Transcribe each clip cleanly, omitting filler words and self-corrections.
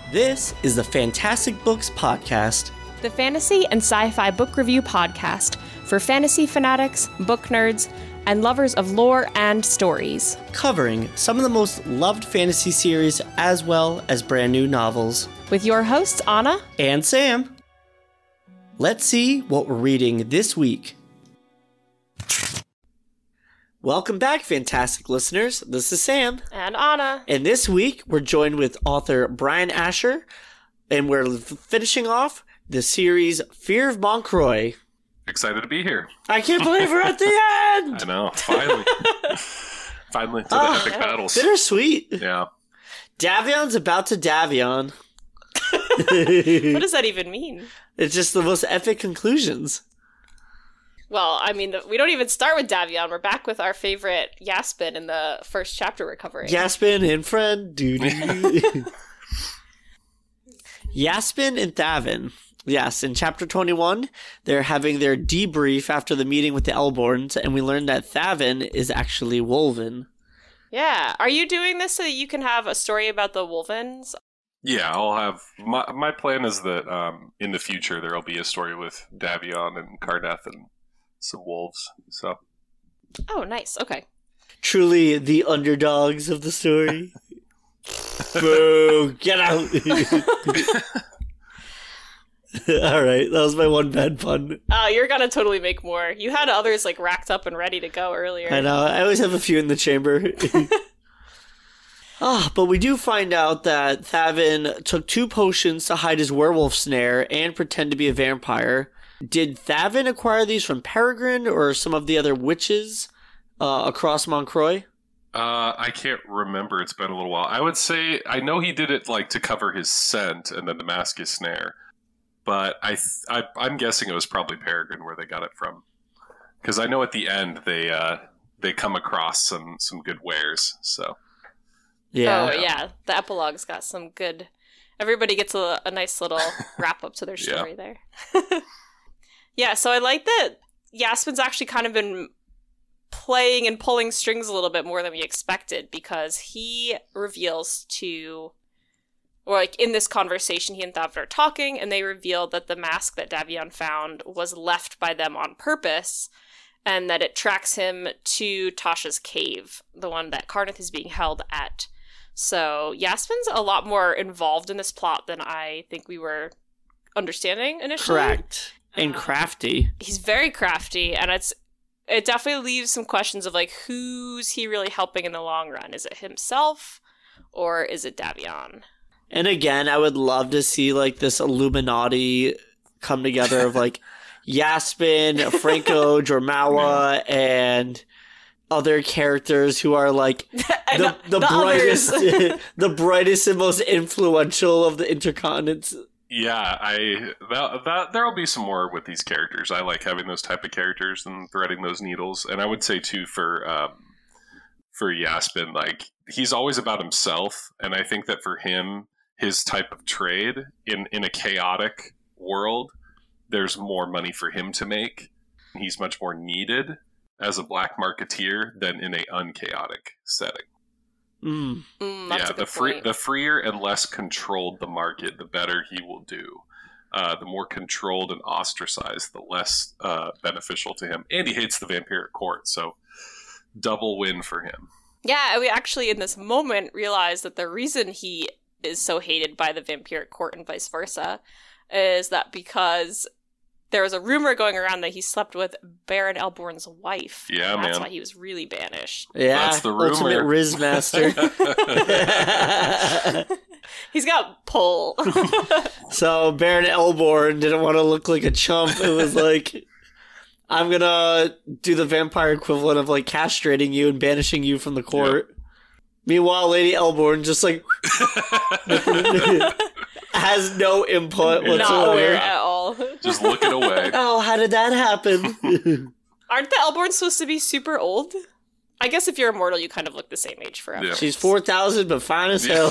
This is the Fantastic Books Podcast, the fantasy and sci-fi book review podcast for fantasy fanatics, book nerds, and lovers of lore and stories. covering some of the most loved fantasy series as well as brand new novels. With your hosts, Anna. And Sam. Let's see what we're reading this week. Welcome back, fantastic listeners. This is Sam. And Anna. And this week, we're joined with author Brian Asher, and we're finishing off the series Fear of Moncroy. Excited to be here. I can't believe we're at the end! I know, finally. Finally to the epic battles. Bittersweet. Yeah. Davion's about to Davion. What does that even mean? It's just the most epic conclusions. Well, I mean, we don't even start with Davion. We're back with our favorite Yaspin in the first chapter we're covering. Yaspin and friend. Yaspin and Thavin. Yes, in chapter 21, they're having their debrief after the meeting with the Elborns, and we learn that Thavin is actually Wolven. Yeah. Are you doing this so that you can have a story about the Wolvens? Yeah, I'll have... My plan is that in the future there will be a story with Davion and Karneth and some wolves, so... Oh, nice. Okay. Truly the underdogs of the story. Boo! Get out! Alright, that was my one bad pun. Oh, you're gonna totally make more. You had others, like, racked up and ready to go earlier. I know, I always have a few in the chamber. But we do find out that Thavin took 2 potions to hide his werewolf snare and pretend to be a vampire. Did Thavin acquire these from Peregrine or some of the other witches across Moncroy? I can't remember. It's been a little while. I would say... I know he did it, like, to cover his scent and then to mask his snare. But I'm guessing it was probably Peregrine where they got it from. Because I know at the end they come across some good wares, so... Yeah. Oh, yeah. The epilogue's got some good... Everybody gets a nice little wrap-up to their story there. Yeah, so I like that Yaspin's actually kind of been playing and pulling strings a little bit more than we expected, because he reveals to... Or, like, in this conversation, he and Thavin are talking, and they reveal that the mask that Davion found was left by them on purpose, and that it tracks him to Tasha's cave, the one that Karneth is being held at. So Yaspin's a lot more involved in this plot than I think we were understanding initially. Correct. And crafty. He's very crafty, and it definitely leaves some questions of, like, who's he really helping in the long run? Is it himself, or is it Davion? And again, I would love to see, like, this Illuminati come together of, like, Yaspin, Franco, Jormawa, and other characters who are, like, the brightest the brightest and most influential of the intercontinents. Yeah, there'll be some more with these characters. I like having those type of characters and threading those needles. And I would say, too, for Yaspin, like, he's always about himself. And I think that for him, his type of trade in a chaotic world, there's more money for him to make. He's much more needed as a black marketeer than in a unchaotic setting. That's a good point. The freer and less controlled the market, the better he will do. The more controlled and ostracized, the less beneficial to him. And he hates the vampiric court, so double win for him. Yeah, we actually in this moment realized that the reason he is so hated by the vampiric court and vice versa is that because there was a rumor going around that he slept with Baron Elborn's wife. Yeah, and that's man. why he was really banished. Yeah, that's the rumor. Ultimate Riz Master. He's got pull. So Baron Elborn didn't want to look like a chump. It was like, I'm gonna do the vampire equivalent of, like, castrating you and banishing you from the court. Yep. Meanwhile, Lady Elborn just, like, has no input whatsoever. Not aware at all. Just looking away. Oh, how did that happen? Aren't the Elborns supposed to be super old? I guess if you're immortal, you kind of look the same age forever. Yeah. She's 4,000, but fine as hell.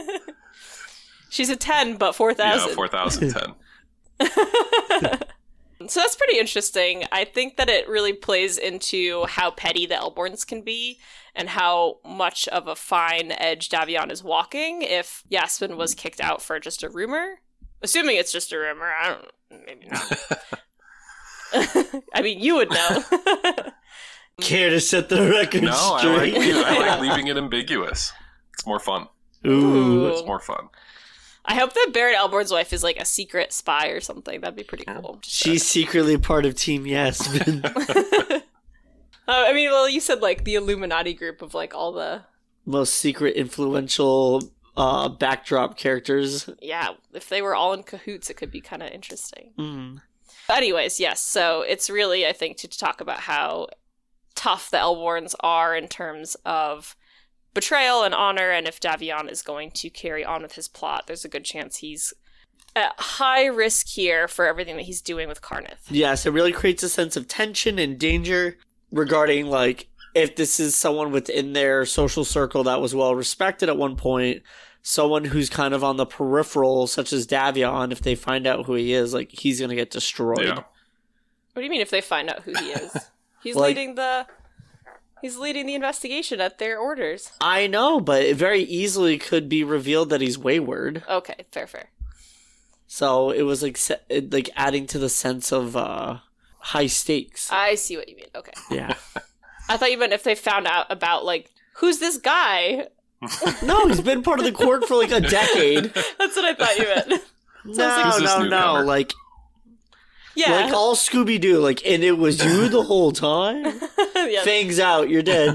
She's a 10, but 4,000. Yeah, 4,010. So that's pretty interesting. I think that it really plays into how petty the Elborns can be and how much of a fine edge Davion is walking if Yasmin was kicked out for just a rumor. Assuming it's just a rumor. I don't maybe not. I mean, you would know. Care to set the record straight? I like leaving it ambiguous. It's more fun. Ooh. It's more fun. I hope that Barrett Elborn's wife is like a secret spy or something. That'd be pretty cool. She's secretly part of Team Yasmin. I mean, well, you said like the Illuminati group of like all the most secret, influential backdrop characters. Yeah, if they were all in cahoots, it could be kind of interesting. Mm. But anyways, yes, so it's really, I think, to talk about how tough the Elborns are in terms of betrayal and honor, and if Davion is going to carry on with his plot, there's a good chance he's at high risk here for everything that he's doing with Karnith. Yes, it really creates a sense of tension and danger regarding, like, if this is someone within their social circle that was well respected at one point, someone who's kind of on the peripheral, such as Davion, if they find out who he is, like, he's going to get destroyed. Yeah. What do you mean if they find out who he is? He's like, He's leading the investigation at their orders. I know, but it very easily could be revealed that he's wayward. Okay, fair. So it was like adding to the sense of high stakes. I see what you mean. Okay. Yeah. I thought you meant if they found out about, like, who's this guy? No, he's been part of the court for like a decade. That's what I thought you meant. No. Like, yeah. Like all Scooby-Doo, like, and it was you the whole time? Yes. Fangs out, you're dead.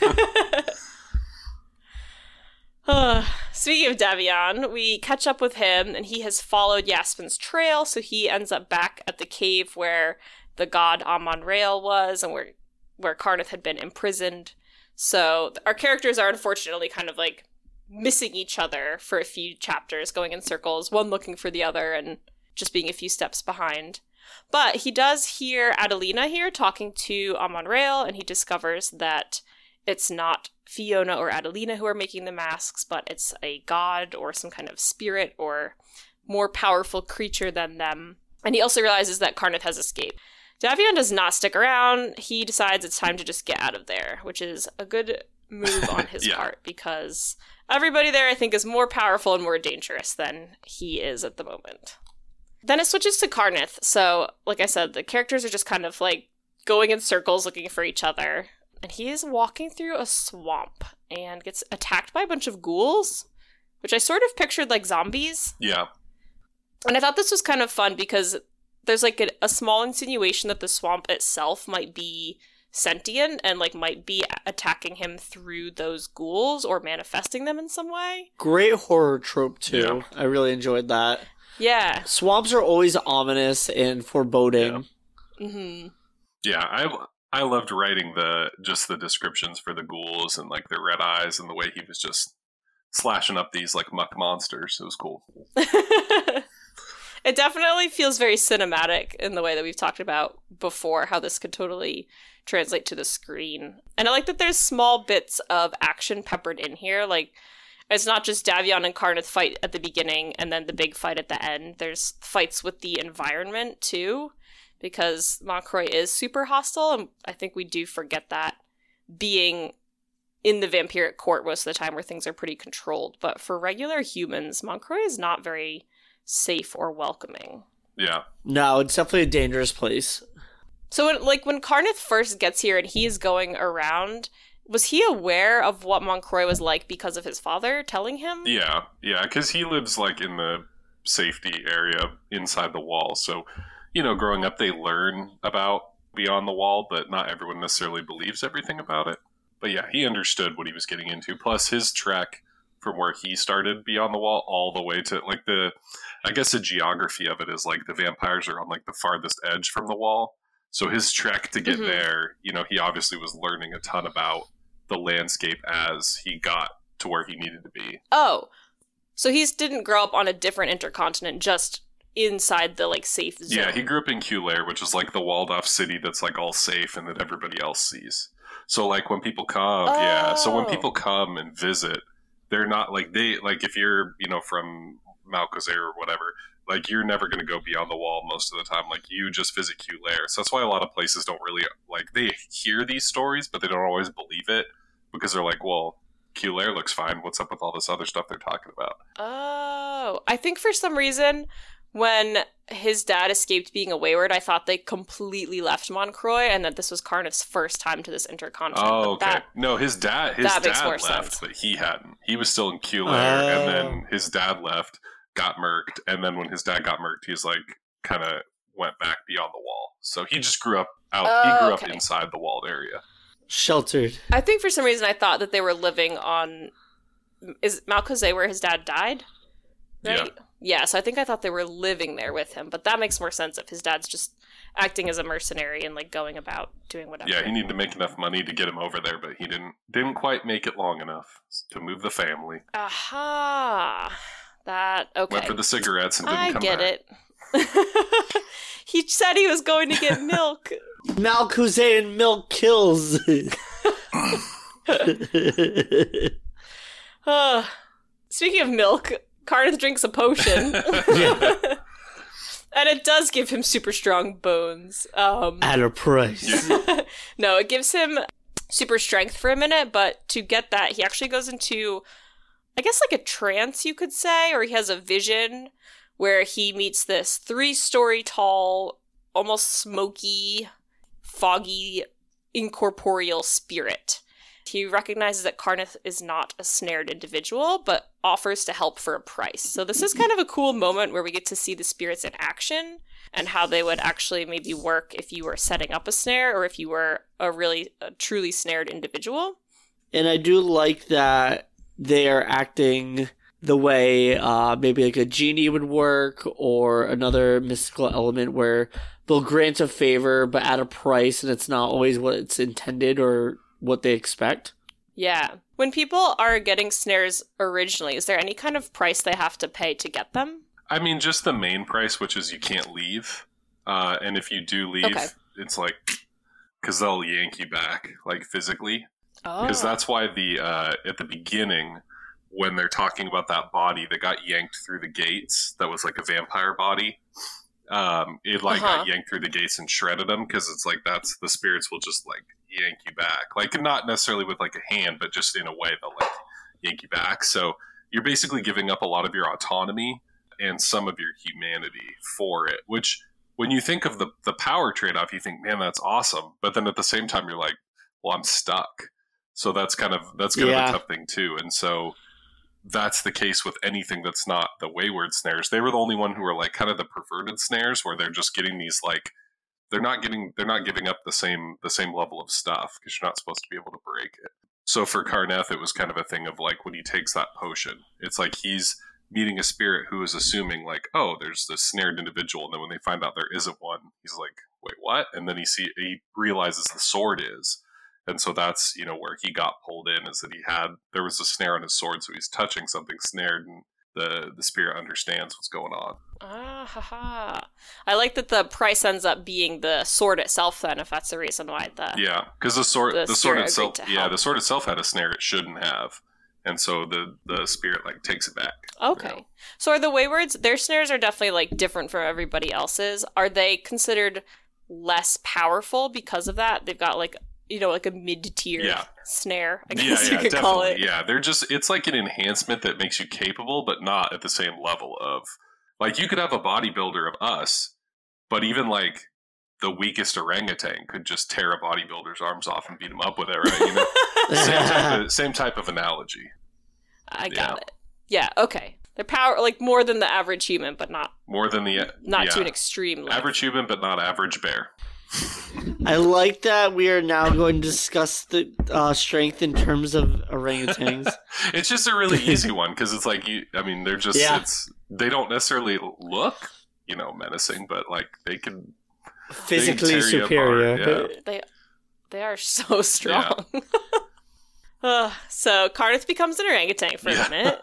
Speaking of Davion, we catch up with him, and he has followed Yasmin's trail, so he ends up back at the cave where the god Amon-Rail was, and where Karnith had been imprisoned. So our characters are unfortunately kind of like missing each other for a few chapters, going in circles, one looking for the other, and just being a few steps behind. But he does hear Adelina here talking to Amon-Rail, and he discovers that it's not Fiona or Adelina who are making the masks, but it's a god or some kind of spirit or more powerful creature than them. And he also realizes that Karnith has escaped. Davion does not stick around. He decides it's time to just get out of there, which is a good move on his part, because everybody there, I think, is more powerful and more dangerous than he is at the moment. Then it switches to Karnith. So, like I said, the characters are just kind of like going in circles looking for each other. And he is walking through a swamp and gets attacked by a bunch of ghouls, which I sort of pictured like zombies. Yeah. And I thought this was kind of fun because there's like a small insinuation that the swamp itself might be sentient and like might be attacking him through those ghouls or manifesting them in some way. Great horror trope too. Yeah. I really enjoyed that. Yeah. Swamps are always ominous and foreboding. Yeah. Mm-hmm. Yeah, I loved writing the descriptions for the ghouls and like their red eyes and the way he was just slashing up these like muck monsters. It was cool. It definitely feels very cinematic in the way that we've talked about before, how this could totally translate to the screen. And I like that there's small bits of action peppered in here. Like, it's not just Davion and Karnith fight at the beginning and then the big fight at the end. There's fights with the environment, too, because Montcroy is super hostile, and I think we do forget that, being in the vampiric court most of the time where things are pretty controlled. But for regular humans, Montcroy is not very safe or welcoming. Yeah. No, it's definitely a dangerous place. So when Karnith first gets here and he is going around, was he aware of what Montcroy was like because of his father telling him? Yeah, because he lives like in the safety area inside the wall. So, you know, growing up, they learn about Beyond the Wall, but not everyone necessarily believes everything about it. But yeah, he understood what he was getting into. Plus, his trek from where he started Beyond the Wall all the way to like the geography of it is like the vampires are on like the farthest edge from the wall. So his trek to get there, you know, he obviously was learning a ton about the landscape as he got to where he needed to be. Oh, so he didn't grow up on a different intercontinent, just inside the like safe zone. Yeah, he grew up in Q-Lair, which is like the walled off city that's like all safe and that everybody else sees. So like when people come, so when people come and visit, they're not like if you're, you know, from Malcazar or whatever, Like, you're never going to go beyond the wall most of the time. Like, you just visit Q-Lair. So that's why a lot of places don't really, like, they hear these stories, but they don't always believe it because they're like, well, Q-Lair looks fine. What's up with all this other stuff they're talking about? Oh, I think for some reason, when his dad escaped being a Wayward, I thought they completely left Montcroy and that this was Carneth's first time to this intercontinent. Oh, okay. No, his dad left, sense. but he hadn't. He was still in Q-Lair, and then his dad left, got murked, and then when his dad got murked, he was like, kind of went back beyond the wall. So he just grew up out. He grew up inside the walled area. Sheltered. I think for some reason I thought that they were living on... Is Malcozé where his dad died? Right? Yeah, so I think I thought they were living there with him, but that makes more sense if his dad's just acting as a mercenary and like going about doing whatever. Yeah, he needed to make enough money to get him over there, but he didn't quite make it long enough to move the family. Aha. That, okay. Went for the cigarettes and didn't come back. I get it. He said he was going to get milk. Malcozé and milk kills. Speaking of milk, Carneth drinks a potion. And it does give him super strong bones. At a price. No, it gives him super strength for a minute, but to get that, he actually goes into, I guess, like a trance, you could say, or he has a vision where he meets this 3-story tall, almost smoky, foggy, incorporeal spirit. He recognizes that Carneth is not a snared individual, but offers to help for a price. So this is kind of a cool moment where we get to see the spirits in action and how they would actually maybe work if you were setting up a snare or if you were a truly snared individual. And I do like that they are acting the way maybe like a genie would work or another mystical element where they'll grant a favor but at a price and it's not always what it's intended or what they expect. Yeah. When people are getting snares originally, is there any kind of price they have to pay to get them? I mean, just the main price, which is you can't leave. And if you do leave, it's like, because they'll yank you back, like physically. Because that's why at the beginning, when they're talking about that body that got yanked through the gates, that was like a vampire body. It got yanked through the gates and shredded them because it's like that's the spirits will just like yank you back, like not necessarily with like a hand, but just in a way they'll like yank you back. So you're basically giving up a lot of your autonomy and some of your humanity for it. Which, when you think of the power trade-off, you think, man, that's awesome. But then at the same time, you're like, well, I'm stuck. So that's kind of a tough thing too. And so that's the case with anything that's not the Wayward snares. They were the only one who were like kind of the perverted snares, where they're just getting these like they're not giving up the same level of stuff because you're not supposed to be able to break it. So for Carneth, it was kind of a thing of like when he takes that potion, it's like he's meeting a spirit who is assuming like, oh, there's this snared individual, and then when they find out there isn't one, he's like, wait, what? And then he realizes the sword is. And so that's, where he got pulled in, is that there was a snare on his sword, so he's touching something snared, and the spirit understands what's going on. I like that the price ends up being the sword itself then, if that's the reason why because the sword itself, the sword itself had a snare it shouldn't have. And so the spirit like takes it back. Okay. So are the Waywards, their snares are definitely like different from everybody else's. Are they considered less powerful because of that? They've got like a mid-tier snare, I guess you could definitely call it. Yeah, it's like an enhancement that makes you capable, but not at the same level of, like, you could have a bodybuilder of us, but even like the weakest orangutan could just tear a bodybuilder's arms off and beat him up with it, right? Same type of analogy. I got it. Yeah, okay. They're power like more than the average human, but not more than to an extreme level. Average human, but not average bear. I like that we are now going to discuss the strength in terms of orangutans. It's just a really easy one because it's like they're just they don't necessarily look menacing, but like they can physically superior. They are so strong. Yeah. So Carneth becomes an orangutan for a minute.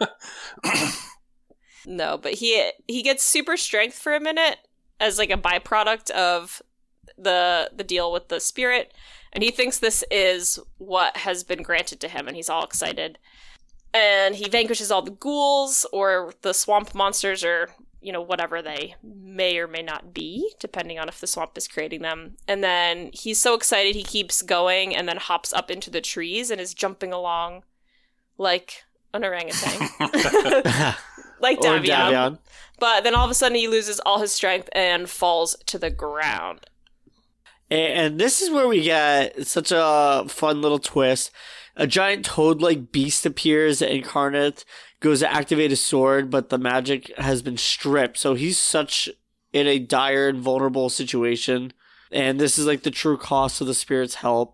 No, but he gets super strength for a minute as like a byproduct of the deal with the spirit, and he thinks this is what has been granted to him, and he's all excited. And he vanquishes all the ghouls, or the swamp monsters, or whatever they may or may not be, depending on if the swamp is creating them. And then he's so excited he keeps going and then hops up into the trees and is jumping along like an orangutan. Like Davion. But then all of a sudden he loses all his strength and falls to the ground. And this is where we get such a fun little twist. A giant toad-like beast appears, and Karneth goes to activate his sword, but the magic has been stripped. So he's such in a dire and vulnerable situation. And this is like the true cost of the spirit's help.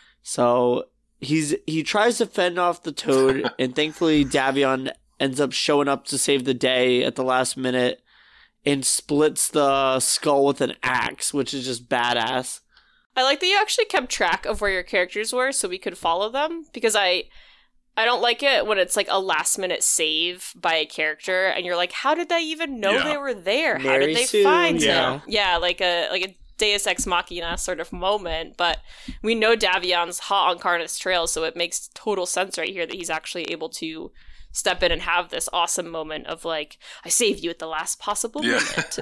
So he tries to fend off the toad, and thankfully Davion ends up showing up to save the day at the last minute and splits the skull with an axe, which is just badass. I like that you actually kept track of where your characters were so we could follow them, because I don't like it when it's like a last minute save by a character and you're like, how did they even know they were there? How did they find him? Yeah, like a Deus Ex Machina sort of moment, but we know Davion's hot on Karneth's trail, so it makes total sense right here that he's actually able to step in and have this awesome moment of like, I saved you at the last possible moment.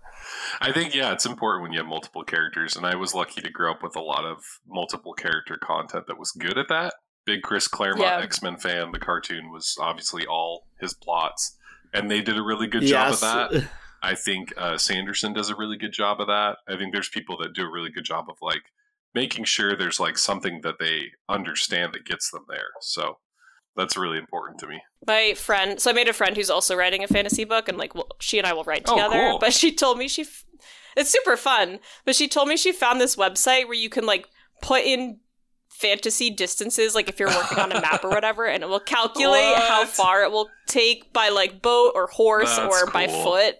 I think, it's important when you have multiple characters, and I was lucky to grow up with a lot of multiple character content that was good at that. Big Chris Claremont X-Men fan, the cartoon was obviously all his plots, and they did a really good job of that. I think Sanderson does a really good job of that. I think there's people that do a really good job of like making sure there's like something that they understand that gets them there. So that's really important to me. My friend, so I made a friend who's also writing a fantasy book, and like she and I will write together. Cool. But she told me it's super fun. But she told me she found this website where you can like put in fantasy distances, like if you're working on a map or whatever, and it will calculate how far it will take by like boat or horse or by foot,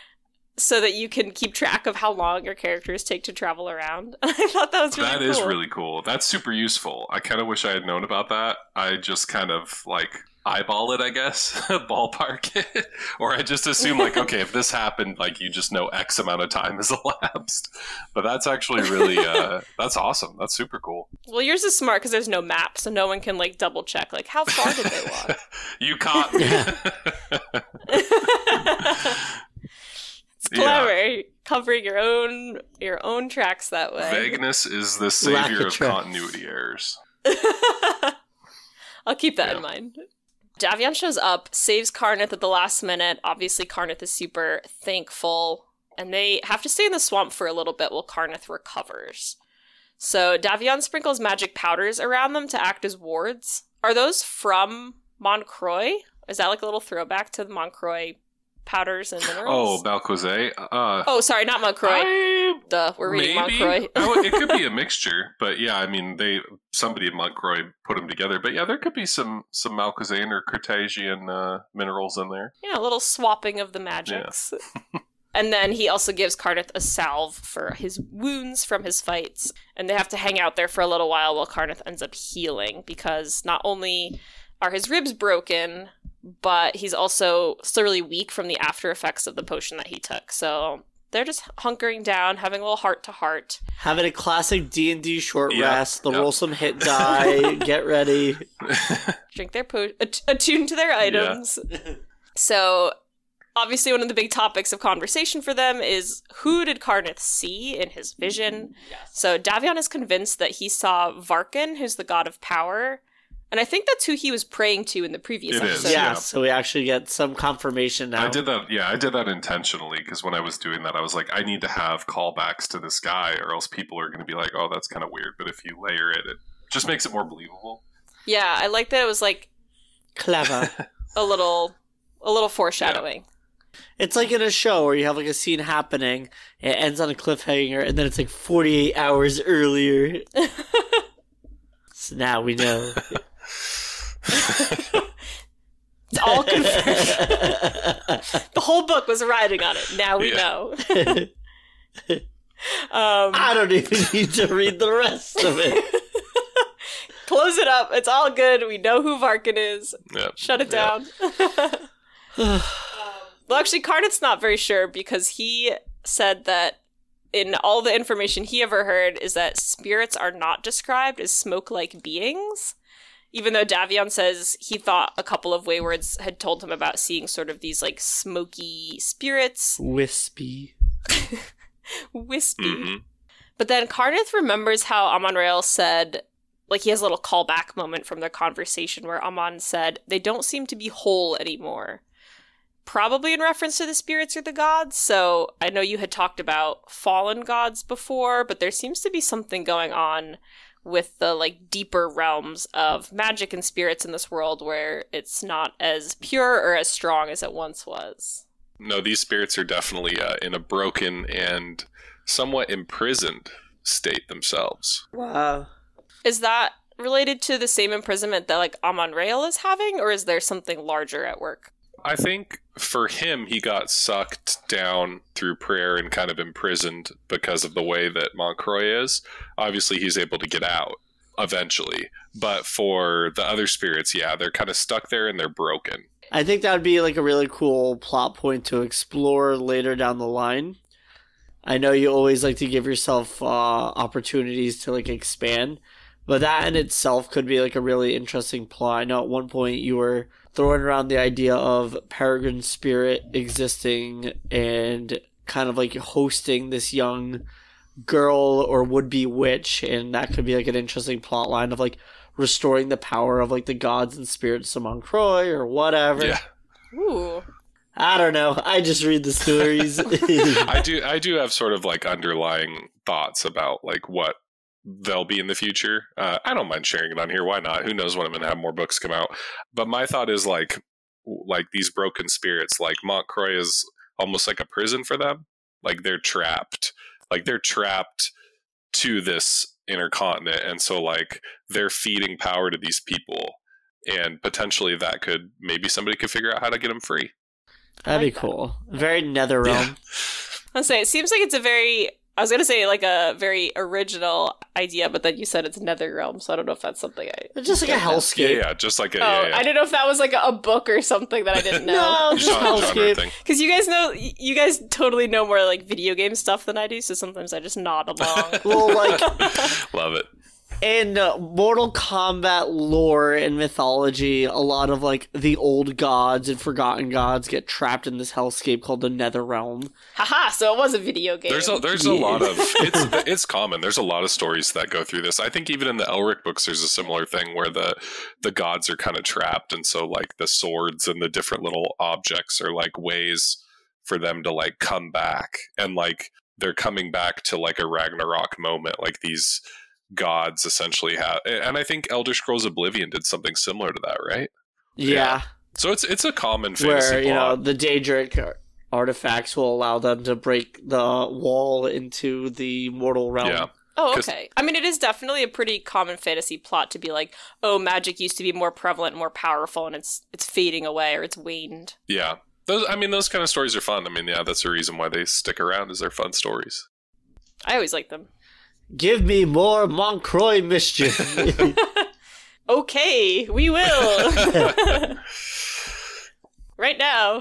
so that you can keep track of how long your characters take to travel around. I thought that was really cool. That is really cool. That's super useful. I kind of wish I had known about that. I just kind of like eyeball it, I guess, ballpark it. Or I just assume like, okay, if this happened, like you just know X amount of time has elapsed. But that's actually really, that's awesome. That's super cool. Well, yours is smart because there's no map, so no one can like double check, like how far did they walk? You caught me. It's clever, covering your own tracks that way. Vagueness is the savior of continuity errors. I'll keep that in mind. Davion shows up, saves Karneth at the last minute. Obviously, Karneth is super thankful, and they have to stay in the swamp for a little bit while Karneth recovers. So Davion sprinkles magic powders around them to act as wards. Are those from Montcroy? Is that like a little throwback to the Montcroy powders and minerals? Oh, Malcozet. Oh, sorry, not Montcroy. We're reading Montcroy. It could be a mixture, but yeah, I mean, somebody in Montcroy put them together. But yeah, there could be some Malcozet or Cretacean minerals in there. Yeah, a little swapping of the magics. Yeah. And then he also gives Karneth a salve for his wounds from his fights, and they have to hang out there for a little while Karneth ends up healing, because not only are his ribs broken, but he's also still really weak from the after effects of the potion that he took. So they're just hunkering down, having a little heart-to-heart. Having a classic D&D short rest. They'll roll some hit die, get ready. Drink their attune to their items. Yeah. So obviously one of the big topics of conversation for them is, who did Karneth see in his vision? Yes. So Davion is convinced that he saw Varkin, who's the god of power. And I think that's who he was praying to in the previous episode. Yeah, so we actually get some confirmation now. I did that intentionally, because when I was doing that, I was like, I need to have callbacks to this guy, or else people are going to be like, oh, that's kind of weird. But if you layer it, it just makes it more believable. Yeah, I like that it was like... clever. a little foreshadowing. Yeah. It's like in a show where you have like a scene happening, it ends on a cliffhanger, and then it's like 48 hours earlier. So now we know. It's all confirmed. The whole book was riding on it. Now we know. I don't even need to read the rest of it. Close it up. It's all good. We know who Varkin is. Yep. Shut it down. Well, actually, Karneth's not very sure, because he said that in all the information he ever heard is that spirits are not described as smoke-like beings. even though Davion says he thought a couple of Waywards had told him about seeing sort of these like smoky spirits. Wispy. Wispy. Mm-hmm. But then Karnith remembers how Amon-Rail said, like he has a little callback moment from their conversation where Amon said, they don't seem to be whole anymore. Probably in reference to the spirits or the gods. So I know you had talked about fallen gods before, but there seems to be something going on with the like deeper realms of magic and spirits in this world where it's not as pure or as strong as it once was. No, these spirits are definitely in a broken and somewhat imprisoned state themselves. Wow. Is that related to the same imprisonment that like Amon-Rail is having, or is there something larger at work? I think for him, he got sucked down through prayer and kind of imprisoned because of the way that Montcroy is. Obviously, he's able to get out eventually. But for the other spirits, yeah, they're kind of stuck there and they're broken. I think that would be like a really cool plot point to explore later down the line. I know you always like to give yourself opportunities to like expand, but that in itself could be like a really interesting plot. I know at one point you were throwing around the idea of Peregrine Spirit existing and kind of like hosting this young girl or would-be witch, and that could be like an interesting plot line of like restoring the power of like the gods and spirits of Montcroy or whatever. Yeah. Ooh. I don't know. I just read the stories. I do have sort of like underlying thoughts about like what they'll be in the future. I don't mind sharing it on here. Why not? Who knows when I'm going to have more books come out. But my thought is like these broken spirits, like Montcroy is almost like a prison for them. Like they're trapped. Like they're trapped to this intercontinent. And so like they're feeding power to these people. And potentially that could, maybe somebody could figure out how to get them free. That'd be cool. Very Netherrealm. Yeah. I'll say it seems like it's a very, I was going to say like a very original idea, but then you said it's Netherrealm, so I don't know if that's something It's just like a hellscape. Yeah, just like a... Oh, yeah. I didn't know if that was like a book or something that I didn't know. No, just Genre hellscape. thing. Because you guys totally know more like video game stuff than I do, so sometimes I just nod along. Well, like Love it. in Mortal Kombat lore and mythology, a lot of like the old gods and forgotten gods get trapped in this hellscape called the Netherrealm. Haha, so it was a video game. There's a lot of it's common. There's a lot of stories that go through this. I think even in the Elric books, there's a similar thing where the gods are kind of trapped, and so like the swords and the different little objects are like ways for them to like come back, and like they're coming back to like a Ragnarok moment, like these gods essentially have. And I think Elder Scrolls Oblivion did something similar to that, right? Yeah. So it's a common fantasy Where, you know, plot. the Daedric artifacts will allow them to break the wall into the mortal realm. Yeah. Oh, okay. I mean, it is definitely a pretty common fantasy plot to be like, oh, magic used to be more prevalent, more powerful, and it's fading away or it's waned. Yeah. Those kind of stories are fun. I mean, yeah, that's the reason why they stick around, is they're fun stories. I always like them. Give me more Montcroy mischief. Okay, we will. Right now.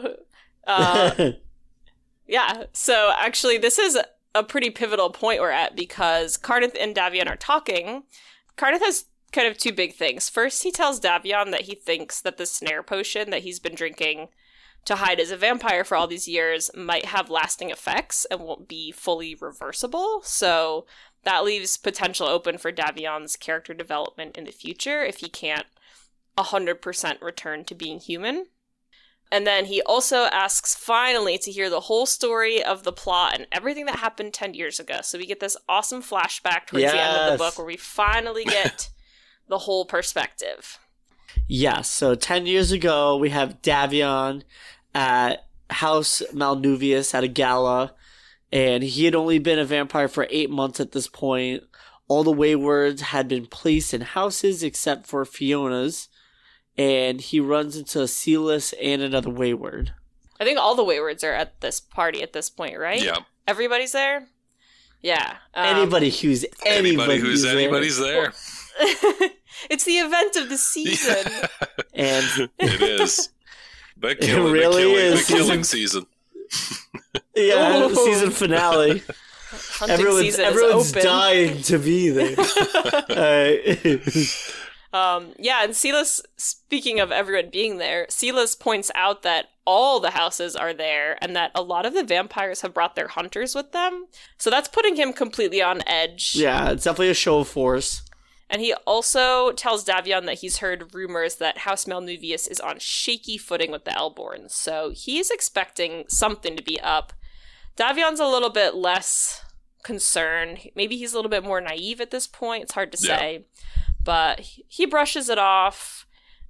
Yeah, so actually this is a pretty pivotal point we're at, because Karnith and Davion are talking. Karnith has kind of two big things. First, he tells Davion that he thinks that the snare potion that he's been drinking to hide as a vampire for all these years might have lasting effects and won't be fully reversible. So that leaves potential open for Davion's character development in the future if he can't 100% return to being human. And then he also asks finally to hear the whole story of the plot and everything that happened 10 years ago. So we get this awesome flashback towards the end of the book where we finally get the whole perspective. Yes, so 10 years ago, we have Davion at House Malnuvius at a gala, and he had only been a vampire for 8 months at this point. All the Waywards had been placed in houses except for Fiona's, and he runs into Silas and another Wayward. I think all the Waywards are at this party at this point, right? Yeah. Everybody's there? Yeah. Anybody who's Anybody's there. It's the event of the season. And It is. The killing season. Yeah, Ooh. season finale. Hunting season is everyone's open. dying to be there. Alright. Yeah, and Silas, speaking of everyone being there, Silas points out that all the houses are there and that a lot of the vampires have brought their hunters with them. So that's putting him completely on edge. Yeah, it's definitely a show of force. And he also tells Davion that he's heard rumors that House Malnuvius is on shaky footing with the Elborns. So he's expecting something to be up. Davion's a little bit less concerned. Maybe he's a little bit more naive at this point. It's hard to say. But he brushes it off.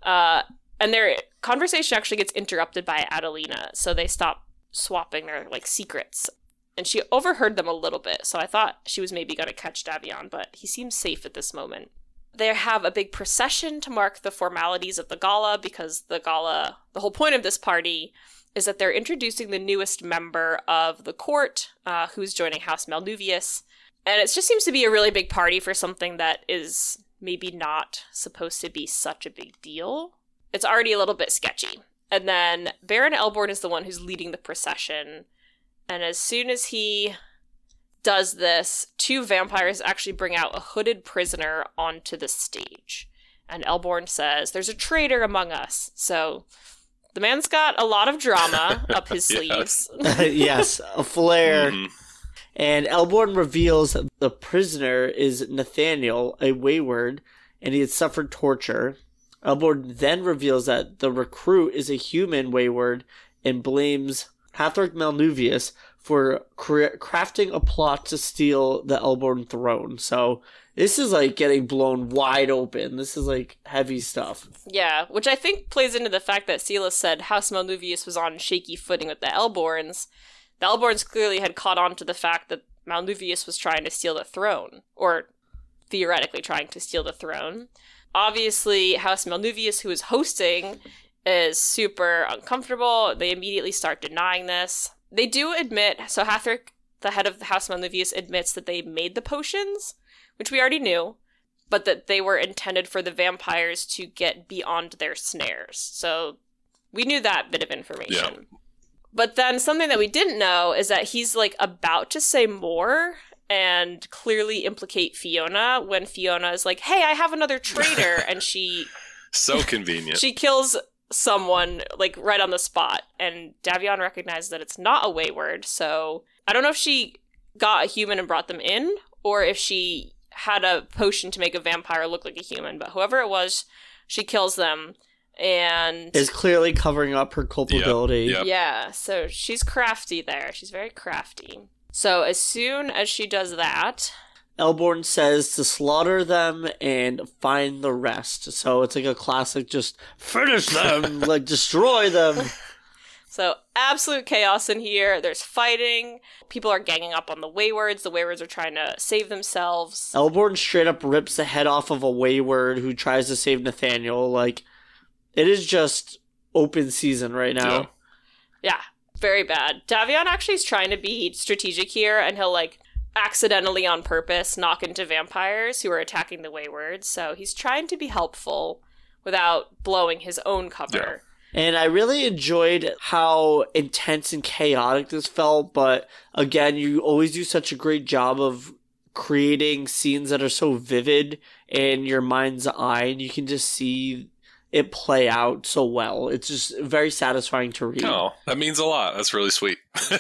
And their conversation actually gets interrupted by Adelina. So they stop swapping their secrets. And she overheard them a little bit. So I thought she was maybe going to catch Davion, but he seems safe at this moment. They have a big procession to mark the formalities of the gala, because the whole point of this party is that they're introducing the newest member of the court, who's joining House Malnuvius. And it just seems to be a really big party for something that is maybe not supposed to be such a big deal. It's already a little bit sketchy. And then Baron Elborn is the one who's leading the procession. And as soon as he does this, two vampires actually bring out a hooded prisoner onto the stage. And Elborn says, "There's a traitor among us." So the man's got a lot of drama up his sleeves. Yes, a flair. Mm-hmm. And Elborn reveals the prisoner is Nathaniel, a wayward, and he had suffered torture. Elborn then reveals that the recruit is a human wayward and blames Hathork Malnuvius for crafting a plot to steal the Elborn throne. So this is getting blown wide open. This is heavy stuff. Yeah, which I think plays into the fact that Silas said House Malnuvius was on shaky footing with the Elborns. The Elborns clearly had caught on to the fact that Malnuvius was trying to steal the throne, or theoretically trying to steal the throne. Obviously, House Malnuvius, who is hosting, is super uncomfortable. They immediately start denying this. They do admit, so Hathork, the head of the House Malnuvius, admits that they made the potions, which we already knew, but that they were intended for the vampires to get beyond their snares. So we knew that bit of information. Yeah. But then something that we didn't know is that he's about to say more and clearly implicate Fiona when Fiona is like, "Hey, I have another traitor," and she... So convenient. She kills someone right on the spot, and Davion recognizes that it's not a wayward. So I don't know if she got a human and brought them in, or if she had a potion to make a vampire look like a human, but whoever it was, she kills them and is clearly covering up her culpability. Yep. Yeah, so she's crafty there. She's very crafty. So as soon as she does that, Elborn says to slaughter them and find the rest. So it's a classic, just finish them, destroy them. So absolute chaos in here. There's fighting. People are ganging up on the Waywards. The Waywards are trying to save themselves. Elborn straight up rips the head off of a Wayward who tries to save Nathaniel. It is just open season right now. Yeah, very bad. Davion actually is trying to be strategic here, and he'll accidentally on purpose knock into vampires who are attacking the Waywards. So he's trying to be helpful without blowing his own cover. Yeah. And I really enjoyed how intense and chaotic this felt, but again, you always do such a great job of creating scenes that are so vivid in your mind's eye, and you can just see it play out so well. It's just very satisfying to read. Oh, that means a lot. That's really sweet.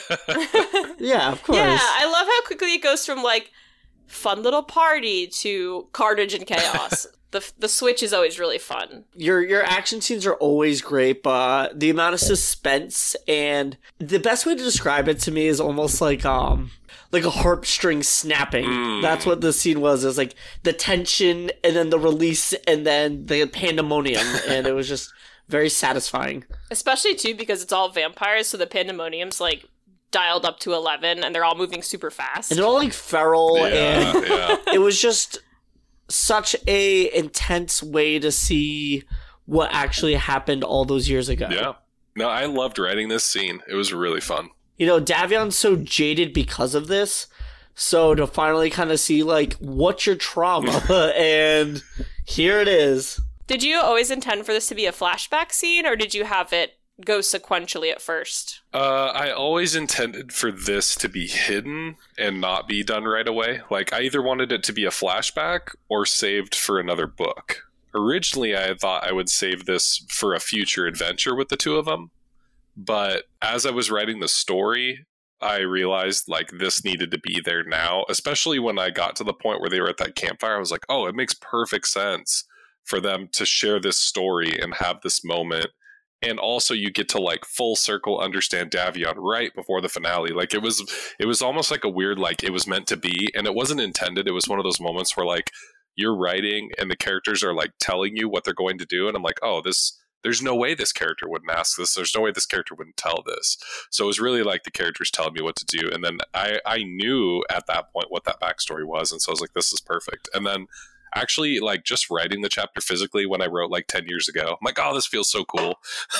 Yeah, of course. Yeah, I love how quickly it goes from fun little party to carnage and chaos. The switch is always really fun. Your action scenes are always great, but the amount of suspense, and the best way to describe it to me is almost like a harp string snapping. That's what the scene was. It was the tension and then the release and then the pandemonium, and it was just very satisfying. Especially too because it's all vampires, so the pandemonium's dialed up to 11 and they're all moving super fast. And they're all feral, and yeah. It was just such a intense way to see what actually happened all those years ago. Yeah. No, I loved writing this scene. It was really fun. Davion's so jaded because of this. So to finally kind of see what's your trauma, and here it is. Did you always intend for this to be a flashback scene, or did you have it go sequentially at first? I always intended for this to be hidden and not be done right away. I either wanted it to be a flashback or saved for another book originally I had thought I would save this for a future adventure with the two of them. But as I was writing the story, I realized like this needed to be there now, especially when I got to the point where they were at that campfire. I was like, oh, it makes perfect sense for them to share this story and have this moment. And also you get to like full circle understand Davion right before the finale. Like it was almost like a weird, like it was meant to be, and it wasn't intended. It was one of those moments where like you're writing and the characters are like telling you what they're going to do. And I'm like, oh, there's no way this character wouldn't ask this. There's no way this character wouldn't tell this. So it was really like the characters telling me what to do. And then I knew at that point what that backstory was. And so I was like, this is perfect. And then actually like just writing the chapter physically when I wrote like 10 years ago, I'm like, oh, this feels so cool.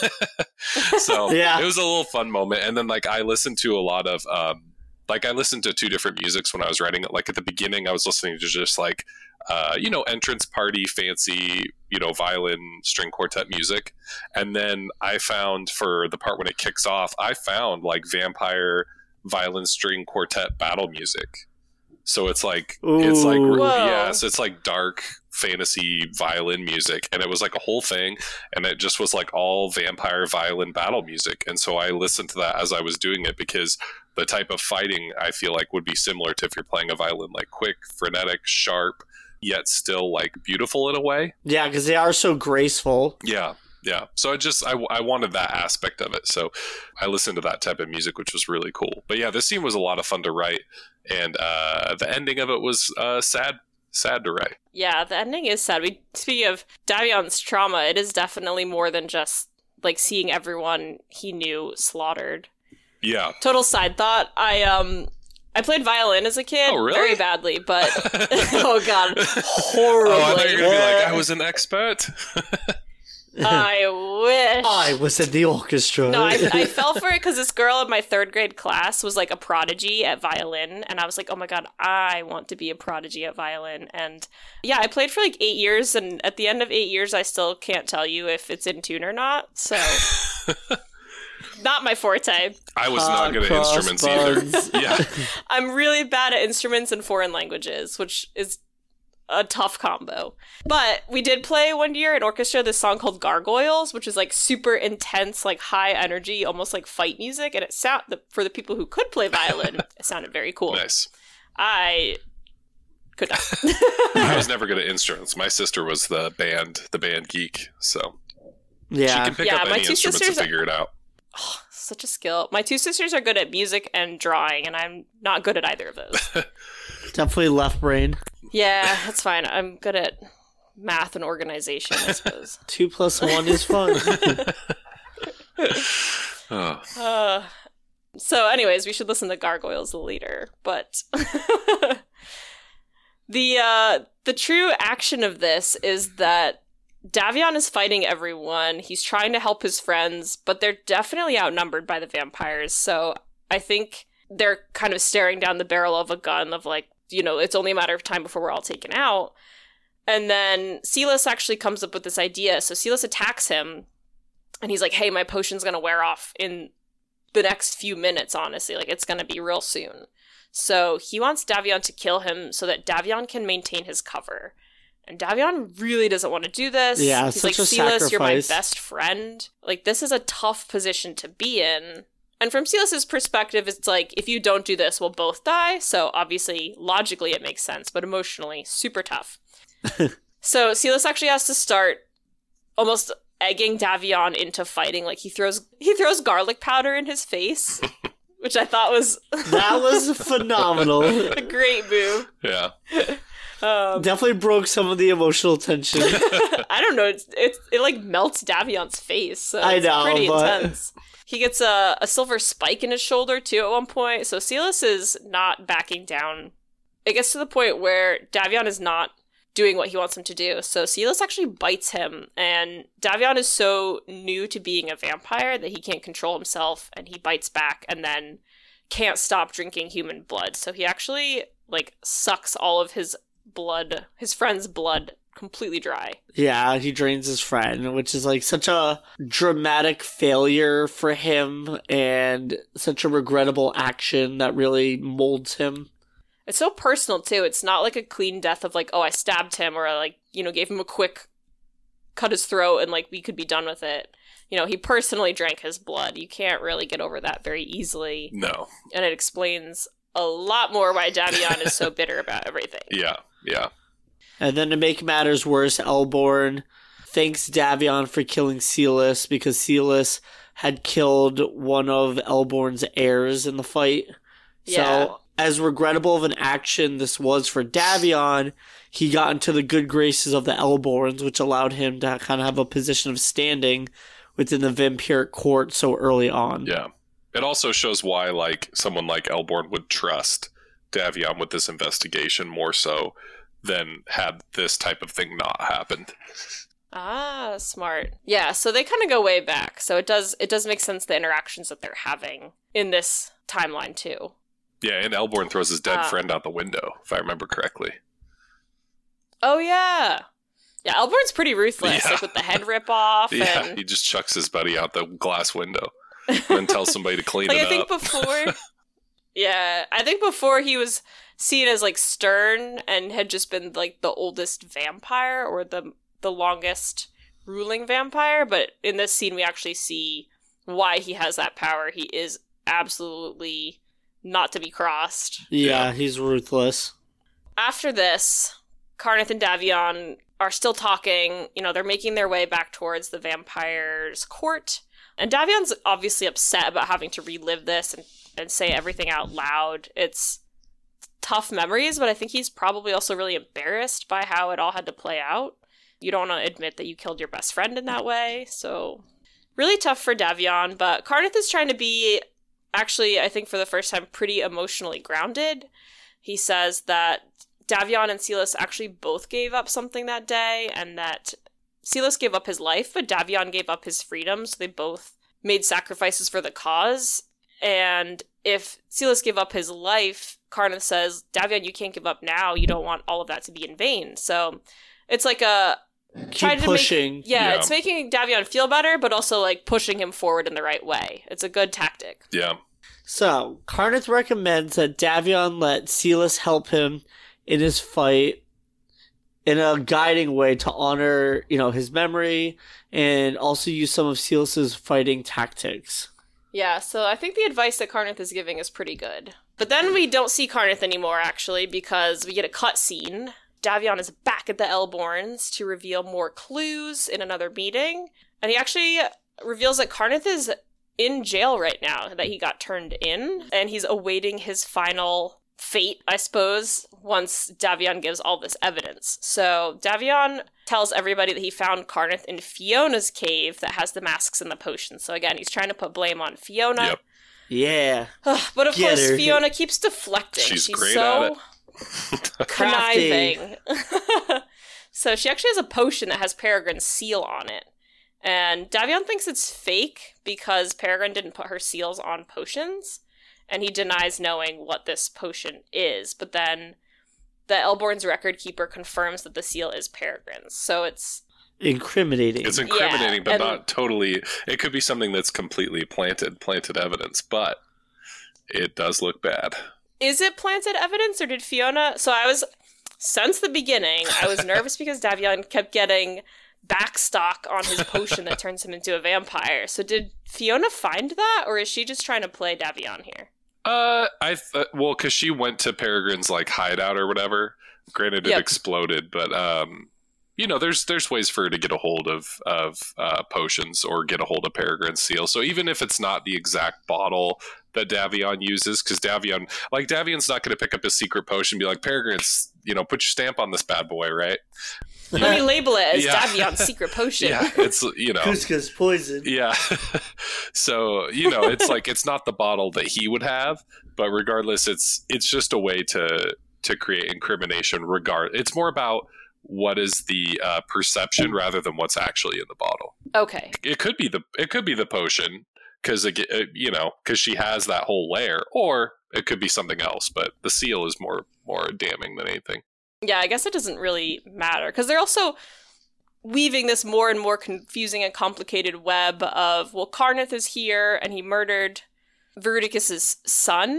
So yeah, it was a little fun moment. And then like I listened to a lot of, I listened to two different musics when I was writing it. Like at the beginning, I was listening to just like, entrance party, fancy, violin string quartet music. And then I found for the part when it kicks off, I found like vampire violin string quartet battle music. So it's like, it's like dark fantasy violin music. And it was like a whole thing. And it just was like all vampire violin battle music. And so I listened to that as I was doing it, because the type of fighting I feel like would be similar to if you're playing a violin, like quick, frenetic, sharp, yet still like beautiful in a way. Yeah, because they are so graceful. Yeah. So I wanted that aspect of it. So I listened to that type of music, which was really cool. But yeah, this scene was a lot of fun to write. And the ending of it was sad to write. Yeah, the ending is sad. Speaking of Davion's trauma, it is definitely more than just like seeing everyone he knew slaughtered. Yeah. Total side thought. I played violin as a kid, very badly, but oh god, horribly. Oh, I thought you were gonna be like, I was an expert. I wish I was in the orchestra. No, I fell for it because this girl in my 3rd grade class was like a prodigy at violin, and I was like, oh my god, I want to be a prodigy at violin. And yeah, I played for like 8 years, and at the end of 8 years, I still can't tell you if it's in tune or not. So. Not my forte. I was not good at instruments either. Yeah. I'm really bad at instruments and foreign languages, which is a tough combo. But we did play one year in orchestra this song called Gargoyles, which is like super intense, like high energy, almost like fight music. And it for the people who could play violin, it sounded very cool. Nice. I could not. I was never good at instruments. My sister was the band geek, so yeah, she can pick up any instruments and figure it out. Oh, such a skill. My 2 sisters are good at music and drawing, and I'm not good at either of those. Definitely left brain. Yeah, that's fine. I'm good at math and organization, I suppose. 2 + 1 is fun. So anyways, we should listen to Gargoyles later. But the true action of this is that Davion is fighting everyone. He's trying to help his friends, but they're definitely outnumbered by the vampires. So I think they're kind of staring down the barrel of a gun of like, it's only a matter of time before we're all taken out. And then Silas actually comes up with this idea. So Silas attacks him, and he's like, hey, my potion's going to wear off in the next few minutes, honestly. Like, it's going to be real soon. So he wants Davion to kill him so that Davion can maintain his cover. And Davion really doesn't want to do this. Yeah, he's such like, a Silas, sacrifice. You're my best friend. Like, this is a tough position to be in. And from Silas's perspective, it's like, if you don't do this, we'll both die. So obviously, logically, it makes sense, but emotionally, super tough. So Silas actually has to start almost egging Davion into fighting. Like, he throws garlic powder in his face, which I thought was that was phenomenal. A great move. Yeah. Definitely broke some of the emotional tension. I don't know. It like melts Davion's face. So it's I know, pretty but... intense. He gets a silver spike in his shoulder too at one point. So Silas is not backing down. It gets to the point where Davion is not doing what he wants him to do. So Silas actually bites him, and Davion is so new to being a vampire that he can't control himself, and he bites back and then can't stop drinking human blood. So he actually like sucks all of his friend's blood completely dry. Yeah, he drains his friend, which is like such a dramatic failure for him and such a regrettable action that really molds him. It's so personal too. It's not like a clean death of like, oh, I stabbed him, or I like, gave him a quick cut his throat and, like, we could be done with it. You know, he personally drank his blood. You can't really get over that very easily. No. And it explains a lot more why Davion is so bitter about everything. Yeah, yeah. And then to make matters worse, Elborn thanks Davion for killing Silas because Silas had killed one of Elborn's heirs in the fight. Yeah. So, as regrettable of an action this was for Davion, he got into the good graces of the Elborns, which allowed him to kind of have a position of standing within the vampiric court so early on. Yeah. It also shows why, like, someone like Elborn would trust Davion with this investigation more so than had this type of thing not happened. Ah, smart. Yeah, so they kind of go way back. So it does make sense the interactions that they're having in this timeline too. Yeah, and Elborn throws his dead friend out the window, if I remember correctly. Oh yeah. Yeah, Elborn's pretty ruthless, like with the head rip off. Yeah, and... he just chucks his buddy out the glass window and then tells somebody to clean like, it up. I think before he was seen as like stern and had just been like the oldest vampire or the longest ruling vampire, but in this scene we actually see why he has that power. He is absolutely not to be crossed. Yeah, he's ruthless. After this, Karnith and Davion are still talking. You know, they're making their way back towards the vampire's court. And Davion's obviously upset about having to relive this and say everything out loud. It's tough memories, but I think he's probably also really embarrassed by how it all had to play out. You don't want to admit that you killed your best friend in that way. So really tough for Davion. But Karnith is trying to be, actually, I think for the first time, pretty emotionally grounded. He says that Davion and Silas actually both gave up something that day, and that Silas gave up his life, but Davion gave up his freedom, so they both made sacrifices for the cause. And if Silas gave up his life, Karnith says, Davion, you can't give up now. You don't want all of that to be in vain. So it's like a... Keep pushing. Yeah, it's making Davion feel better, but also like pushing him forward in the right way. It's a good tactic. Yeah. So, Karnith recommends that Davion let Silas help him in his fight in a guiding way to honor, you know, his memory and also use some of Silas's fighting tactics. Yeah, so I think the advice that Karnith is giving is pretty good. But then we don't see Karnith anymore, actually, because we get a cutscene. Davion is back at the Elborns to reveal more clues in another meeting. And he actually reveals that Karnith is in jail right now, that he got turned in. And he's awaiting his final fate, I suppose, once Davion gives all this evidence. So Davion tells everybody that he found Karnith in Fiona's cave that has the masks and the potions. So again, he's trying to put blame on Fiona. Yep. Yeah. But of course, Fiona keeps deflecting. She's great so at it. conniving. So she actually has a potion that has Peregrine's seal on it. And Davion thinks it's fake because Peregrine didn't put her seals on potions. And he denies knowing what this potion is. But then the Elborn's record keeper confirms that the seal is Peregrine's. So it's incriminating. It's incriminating, but and not totally. It could be something that's completely planted evidence, but it does look bad. Is it planted evidence, or did Fiona... So I was... Since the beginning, I was nervous because Davion kept getting backstock on his potion that turns him into a vampire. So did Fiona find that, or is she just trying to play Davion here? Well, because she went to Peregrine's like hideout or whatever. Granted, it exploded, but you know, there's ways for her to get a hold of potions or get a hold of Peregrine's seal. So even if it's not the exact bottle that Davion uses, because Davion's not going to pick up his secret potion and be like, Peregrine's, you know, put your stamp on this bad boy, right? Let me label it as Davion's secret potion. Yeah, it's, you know. Kuzka's poison. Yeah. So, you know, it's like, it's not the bottle that he would have, but regardless, it's just a way to create incrimination. It's more about what is the perception rather than what's actually in the bottle. Okay. It could be the potion, because you know, because she has that whole layer, or it could be something else. But the seal is more damning than anything. Yeah, I guess it doesn't really matter because they're also weaving this more and more confusing and complicated web of, well, Karnith is here and he murdered Verudicus's son,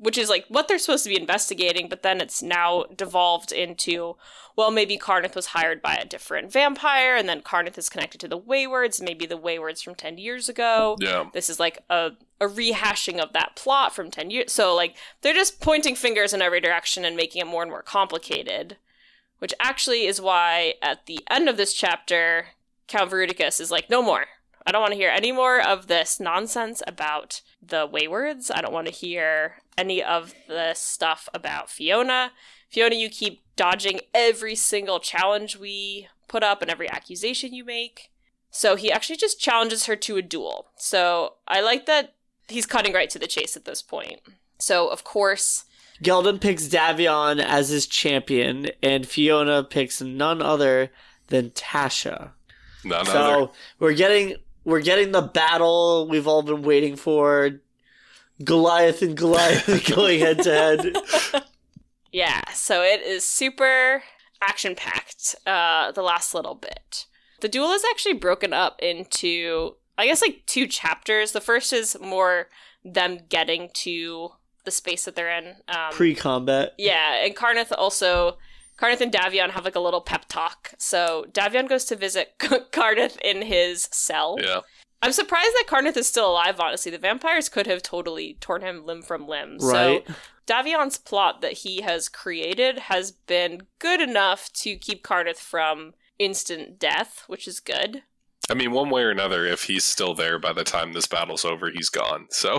which is like what they're supposed to be investigating, but then it's now devolved into, well, maybe Karnith was hired by a different vampire, and then Karnith is connected to the Waywards, maybe the Waywards from 10 years ago. Yeah. This is like a rehashing of that plot from 10 years. So like they're just pointing fingers in every direction and making it more and more complicated, which actually is why at the end of this chapter, Count Veruticus is like, no more. I don't want to hear any more of this nonsense about the Waywards. I don't want to hear any of the stuff about Fiona. Fiona, you keep dodging every single challenge we put up and every accusation you make. So he actually just challenges her to a duel. So I like that he's cutting right to the chase at this point. So, of course, Geldon picks Davion as his champion, and Fiona picks none other than Tasha. None so other. we're getting the battle we've all been waiting for. Goliath and Goliath going head to head. Yeah, so it is super action-packed, the last little bit. The duel is actually broken up into, I guess, like 2 chapters. The first is more them getting to the space that they're in. Pre-combat. Yeah, and Karnith and Davion have like a little pep talk. So Davion goes to visit Karnith in his cell. Yeah. I'm surprised that Karnith is still alive, honestly. The vampires could have totally torn him limb from limb. Right. So Davion's plot that he has created has been good enough to keep Karnith from instant death, which is good. I mean, one way or another, if he's still there by the time this battle's over, he's gone. So,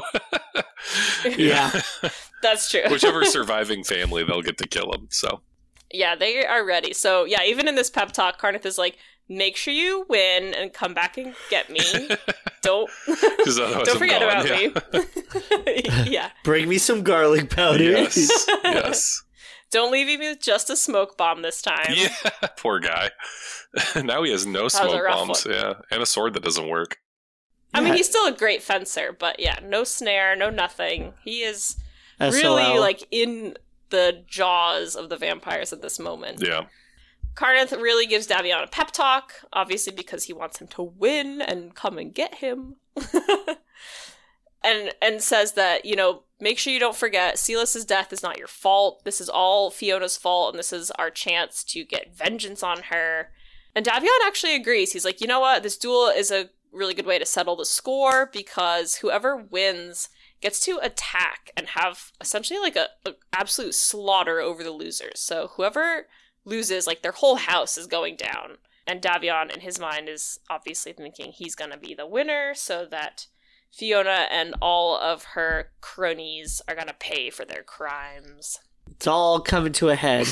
Yeah. That's true. Whichever surviving family, they'll get to kill him. So, yeah, they are ready. So, yeah, even in this pep talk, Karnith is like, make sure you win and come back and get me. Don't forget about me. Yeah. Bring me some garlic powder. Yes. Yes. Don't leave me with just a smoke bomb this time. Yeah. Poor guy. Now he has no smoke bombs. Yeah. And a sword that doesn't work. I mean, he's still a great fencer, but yeah, no snare, no nothing. He is SOL. really like in the jaws of the vampires at this moment. Yeah. Karnith really gives Davion a pep talk, obviously because he wants him to win and come and get him. and says that, you know, make sure you don't forget, Silas's death is not your fault. This is all Fiona's fault, and this is our chance to get vengeance on her. And Davion actually agrees. He's like, you know what? This duel is a really good way to settle the score, because whoever wins gets to attack and have essentially like a absolute slaughter over the losers. So whoever loses, like, their whole house is going down. And Davion, in his mind, is obviously thinking he's going to be the winner so that Fiona and all of her cronies are going to pay for their crimes. It's all coming to a head.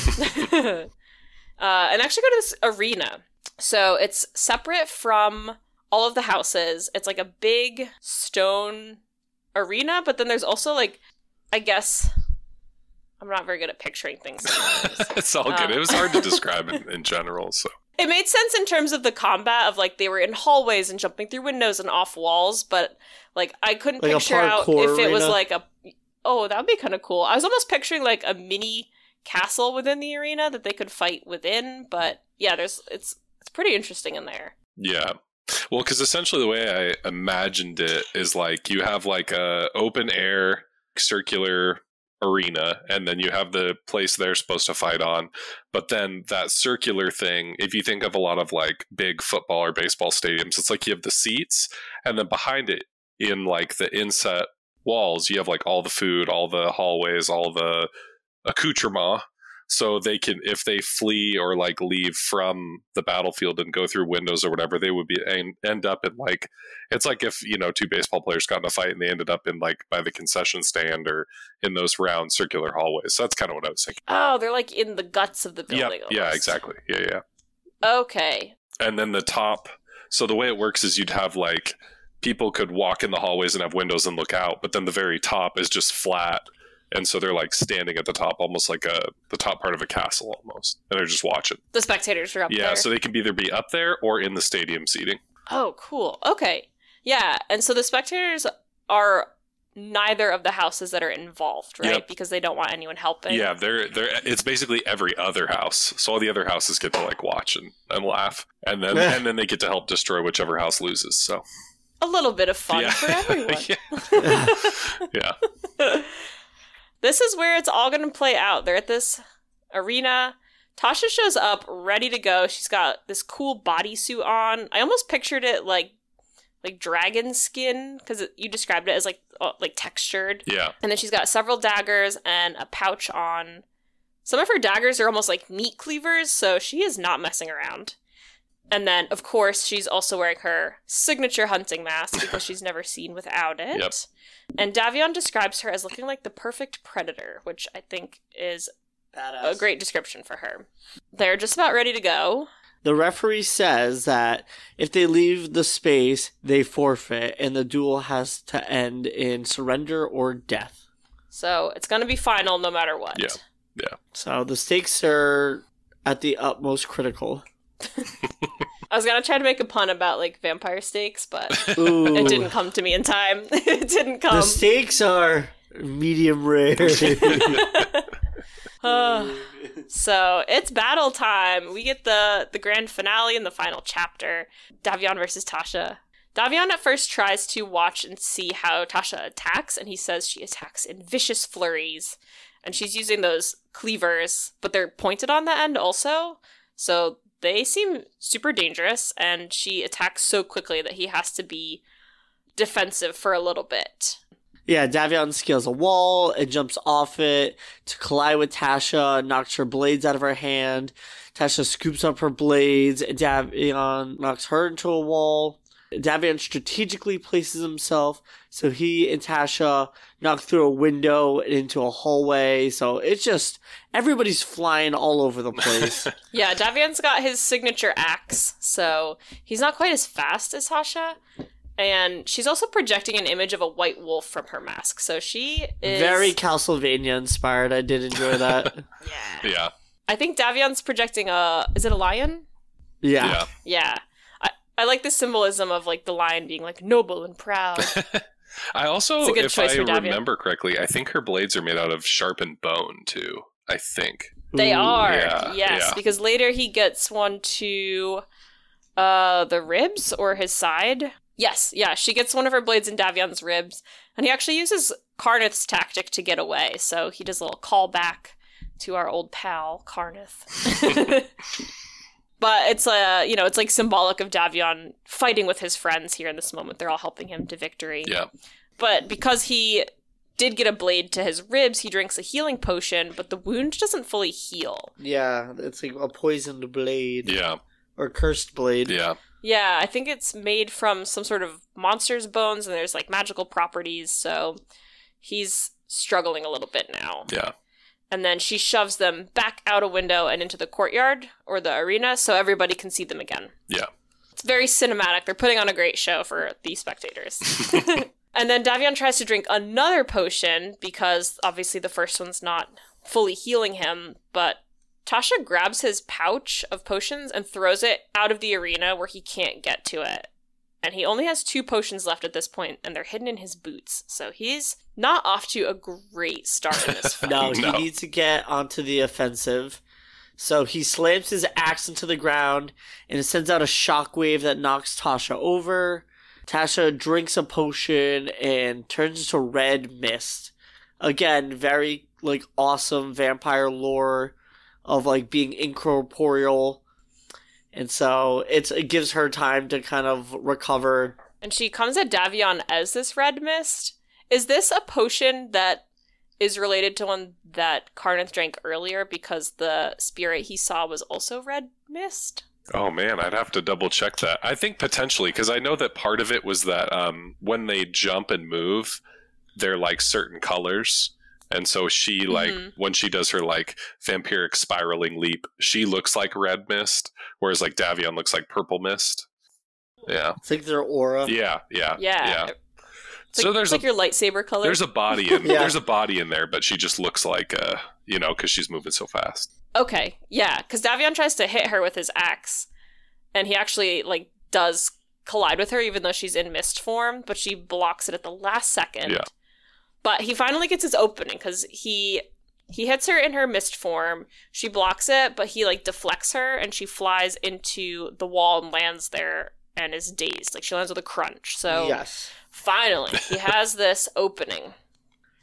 And actually go to this arena. So it's separate from all of the houses. It's like a big stone arena, but then there's also, like, I guess... I'm not very good at picturing things. It's all good. It was hard to describe in general, so... It made sense in terms of the combat of, like, they were in hallways and jumping through windows and off walls, but, like, I couldn't like picture out if it was, arena? like, a... Oh, that would be kind of cool. I was almost picturing, like, a mini castle within the arena that they could fight within, but, yeah, it's pretty interesting in there. Yeah. Well, because essentially the way I imagined it is, like, you have, like, a open-air circular arena, and then you have the place they're supposed to fight on, but then that circular thing, if you think of a lot of like big football or baseball stadiums, it's like you have the seats, and then behind it in like the inset walls you have like all the food, all the hallways, all the accoutrement, so they can, if they flee or like leave from the battlefield and go through windows or whatever, they would be end up in like, it's like if, you know, 2 baseball players got in a fight and they ended up in like by the concession stand or in those round circular hallways. So that's kind of what I was thinking. Oh, they're like in the guts of the building. Yeah, yeah, exactly. Yeah. Okay. And then the top, so the way it works is you'd have like, people could walk in the hallways and have windows and look out, but then the very top is just flat. And so they're like standing at the top, almost like the top part of a castle almost. And they're just watching. The spectators are up there. Yeah, so they can either be up there or in the stadium seating. Oh, cool. Okay. Yeah, and so the spectators are neither of the houses that are involved, right? Yep. Because they don't want anyone helping. Yeah, they're it's basically every other house. So all the other houses get to like watch and laugh. And then and then they get to help destroy whichever house loses. So a little bit of fun for everyone. Yeah. this is where it's all going to play out. They're at this arena. Tasha shows up ready to go. She's got this cool bodysuit on. I almost pictured it like dragon skin, because you described it as like textured. Yeah. And then she's got several daggers and a pouch on. Some of her daggers are almost like meat cleavers, so she is not messing around. And then, of course, she's also wearing her signature hunting mask because she's never seen without it. Yep. And Davion describes her as looking like the perfect predator, which I think is Badass. a great description for her. They're just about ready to go. The referee says that if they leave the space, they forfeit, and the duel has to end in surrender or death. So it's going to be final no matter what. Yeah. Yeah. So the stakes are at the utmost critical. I was going to try to make a pun about like vampire stakes, but Ooh. it didn't come to me in time. It didn't come. The stakes are medium rare. So it's battle time. We get the grand finale in the final chapter. Davion versus Tasha. Davion at first tries to watch and see how Tasha attacks, and he says she attacks in vicious flurries. And she's using those cleavers, but they're pointed on the end also. So they seem super dangerous, and she attacks so quickly that he has to be defensive for a little bit. Yeah, Davion scales a wall and jumps off it to collide with Tasha, knocks her blades out of her hand. Tasha scoops up her blades, and Davion knocks her into a wall. Davion strategically places himself so he and Tasha knock through a window and into a hallway. So it's just, everybody's flying all over the place. Yeah, Davion's got his signature axe, so he's not quite as fast as Tasha. And she's also projecting an image of a white wolf from her mask. So she is... Very Castlevania inspired. I did enjoy that. Yeah. I think Davion's projecting is it a lion? Yeah. Yeah. I like the symbolism of like the lion being like noble and proud. I also, It's a good if choice I for Davion. remember correctly, I think her blades are made out of sharpened bone too. I think. They Ooh. are, Yeah, yes, yeah. because later he gets one to the ribs or his side. Yes, yeah, she gets one of her blades in Davion's ribs, and he actually uses Karnith's tactic to get away, so he does a little callback to our old pal, Karnith. But it's it's like symbolic of Davion fighting with his friends here in this moment. They're all helping him to victory. Yeah. But because he did get a blade to his ribs, he drinks a healing potion, but the wound doesn't fully heal. Yeah, it's like a poisoned blade. Yeah. Or cursed blade. Yeah. Yeah, I think it's made from some sort of monster's bones, and there's like magical properties, so he's struggling a little bit now. Yeah. And then she shoves them back out a window and into the courtyard or the arena so everybody can see them again. Yeah. It's very cinematic. They're putting on a great show for the spectators. And then Davion tries to drink another potion because obviously the first one's not fully healing him, but Tasha grabs his pouch of potions and throws it out of the arena where he can't get to it. And he only has 2 potions left at this point, and they're hidden in his boots. So he's not off to a great start in this fight. No, he No. needs to get onto the offensive. So he slams his axe into the ground, and it sends out a shockwave that knocks Tasha over. Tasha drinks a potion and turns into red mist. Again, very like awesome vampire lore of like being incorporeal. And so it gives her time to kind of recover. And she comes at Davion as this red mist. Is this a potion that is related to one that Karnith drank earlier because the spirit he saw was also red mist? Oh man, I'd have to double check that. I think potentially, because I know that part of it was that when they jump and move, they're like certain colors. And so she, like, when she does her, like, vampiric spiraling leap, she looks like red mist, whereas, like, Davion looks like purple mist. Yeah. It's like their aura. Yeah. It's So like, it's like your lightsaber color. there's a body in Yeah. there's a body in there, but she just looks like because she's moving so fast. Okay, yeah, because Davion tries to hit her with his axe, and he actually, like, does collide with her even though she's in mist form, but she blocks it at the last second. Yeah. But he finally gets his opening because he hits her in her mist form. She blocks it, but he like deflects her, and she flies into the wall and lands there and is dazed. Like she lands with a crunch. So Yes. finally, he has this opening.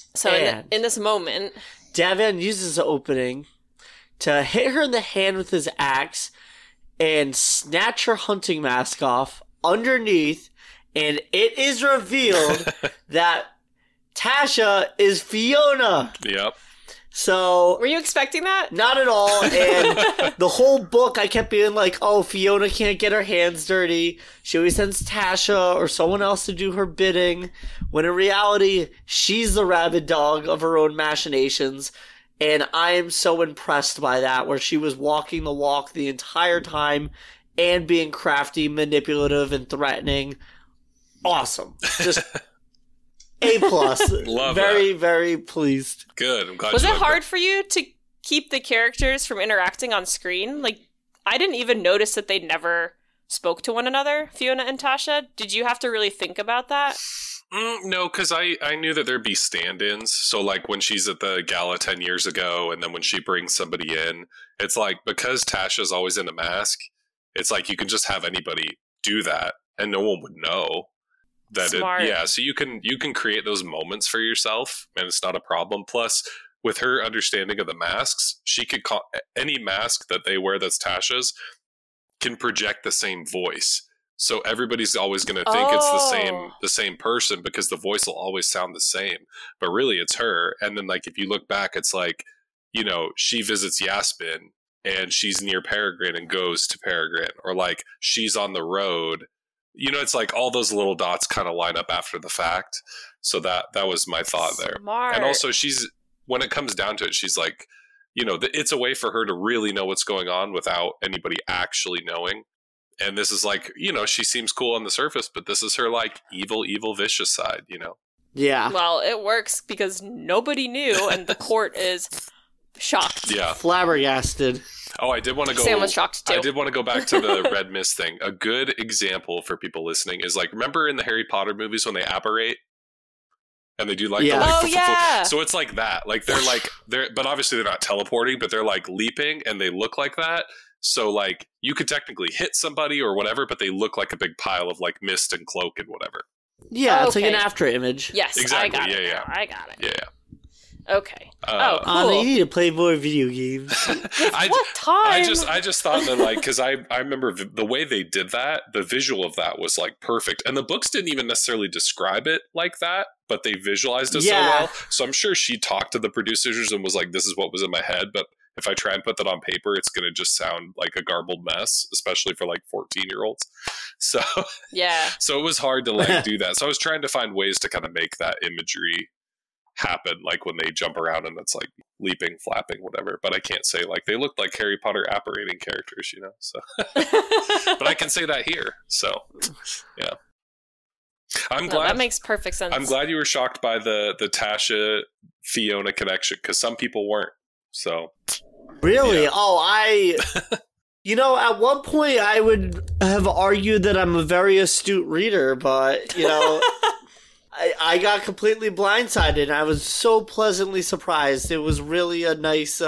So in this moment, Davion uses the opening to hit her in the hand with his axe and snatch her hunting mask off underneath, and it is revealed that Tasha is Fiona. Yep. So were you expecting that? not at all. And the whole book, I kept being like, oh, Fiona can't get her hands dirty. She always sends Tasha or someone else to do her bidding. When in reality, she's the rabid dog of her own machinations. And I am so impressed by that, where she was walking the walk the entire time and being crafty, manipulative, and threatening. Awesome. Just A+. Love very, that. very pleased. Good. I'm glad Was you it liked hard for you to keep the characters from interacting on screen? Like, I didn't even notice that they never spoke to one another, Fiona and Tasha. Did you have to really think about that? No, because I knew that there'd be stand-ins. So, like, when she's at the gala 10 years ago, and then when she brings somebody in, it's like, because Tasha's always in a mask, it's like you can just have anybody do that, and no one would know. Smart. So you can create those moments for yourself, and it's not a problem. Plus, with her understanding of the masks, she could call any mask that they wear that's Tasha's can project the same voice. So everybody's always going to think it's the same person because the voice will always sound the same. But really, it's her. And then, like, if you look back, it's like, you know, she visits Yaspin and she's near Peregrine and goes to Peregrine, or like she's on the road. You know, it's like all those little dots kind of line up after the fact. So that was my thought there. Smart. And also, when it comes down to it, she's like, you know, it's a way for her to really know what's going on without anybody actually knowing. And this is like, you know, she seems cool on the surface, but this is her like evil, vicious side, you know? Yeah. Well, it works because nobody knew, and the court is shocked. Yeah. Flabbergasted. Oh, I did want to go. Sam was shocked too. I did want to go back to the red mist thing. A good example for people listening is like, remember in the Harry Potter movies when they apparate? And they do like, Yeah. the, like Oh, yeah. So it's like that. Like but obviously they're not teleporting, but they're like leaping and they look like that. So like you could technically hit somebody or whatever, but they look like a big pile of like mist and cloak and whatever. Yeah, it's like an Okay. after image. Yes, Exactly, I got it. yeah. Now. I got it. Yeah. Okay. Uh, Cool. Anna, you need to play more video games. What time? I just thought that like, because I remember the way they did that, the visual of that was like perfect, and the books didn't even necessarily describe it like that, but they visualized it so well. So I'm sure she talked to the producers and was like, "This is what was in my head," but if I try and put that on paper, it's going to just sound like a garbled mess, especially for like 14-year-olds. So Yeah. so it was hard to like do that. So I was trying to find ways to kind of make that imagery happen, like when they jump around and it's like leaping, flapping, whatever. But I can't say like they look like Harry Potter apparating characters, you know. So, but I can say that here. So, yeah, I'm No, glad. that makes perfect sense. I'm glad you were shocked by the Tasha Fiona connection because some people weren't. So, Really? Yeah. Oh, you know, at one point I would have argued that I'm a very astute reader, but, you know, I got completely blindsided and I was so pleasantly surprised. It was really a nice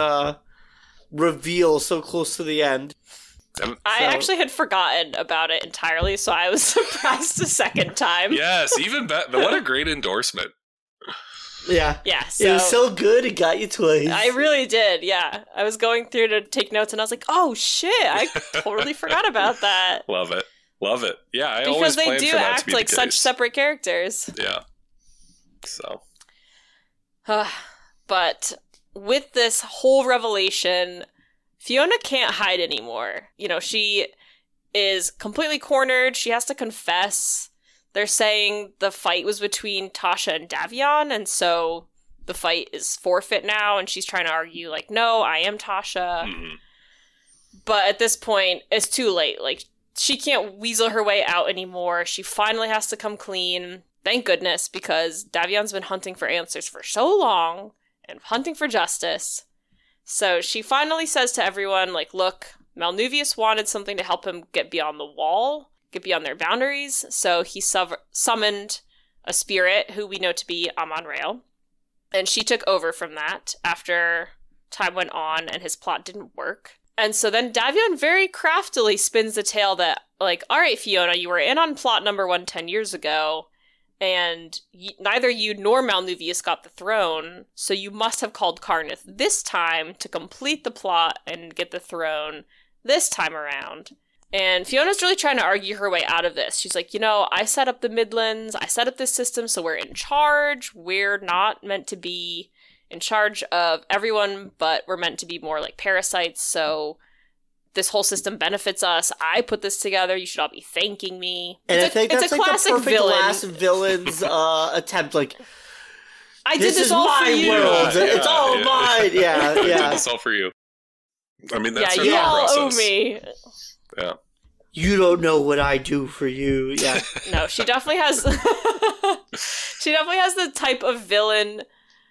reveal so close to the end. I actually had forgotten about it entirely, so I was surprised a second time. yes, even better. What a great endorsement. Yeah. Yeah, It was so good, it got you twice. I really did, yeah. I was going through to take notes and I was like, oh shit, I totally forgot about that. Love it. Love it. Yeah, I Because always they planned do for that to act be like the such case. separate characters. Yeah. So. But with this whole revelation, Fiona can't hide anymore. You know, she is completely cornered. She has to confess. They're saying the fight was between Tasha and Davion, and so the fight is forfeit now, and she's trying to argue, like, no, I am Tasha. Mhm. But at this point, it's too late. Like, she can't weasel her way out anymore. She finally has to come clean. Thank goodness, because Davion's been hunting for answers for so long and hunting for justice. So she finally says to everyone, like, look, Malnuvius wanted something to help him get beyond the wall, get beyond their boundaries. So he summoned a spirit who we know to be Amon-Rhael. And she took over from that after time went on and his plot didn't work. And so then Davion very craftily spins the tale that, like, all right, Fiona, you were in on plot number 1 10 years ago, and neither you nor Malnuvius got the throne, so you must have called Karnith this time to complete the plot and get the throne this time around. And Fiona's really trying to argue her way out of this. She's like, I set up the Midlands, I set up this system, so we're in charge. We're not meant to be in charge of everyone, but we're meant to be more like parasites, so this whole system benefits us. I put this together. You should all be thanking me. And I think that's it's a like classic the perfect villain. last villain's attempt. Like, I did this is all my for you. world. Yeah, It's all yeah. mine. Yeah, I did yeah. this all for you. I mean, that's Yeah, her you thought all owe process. me. Yeah. You don't know what I do for you. Yeah. No, she definitely has. She definitely has the type of villain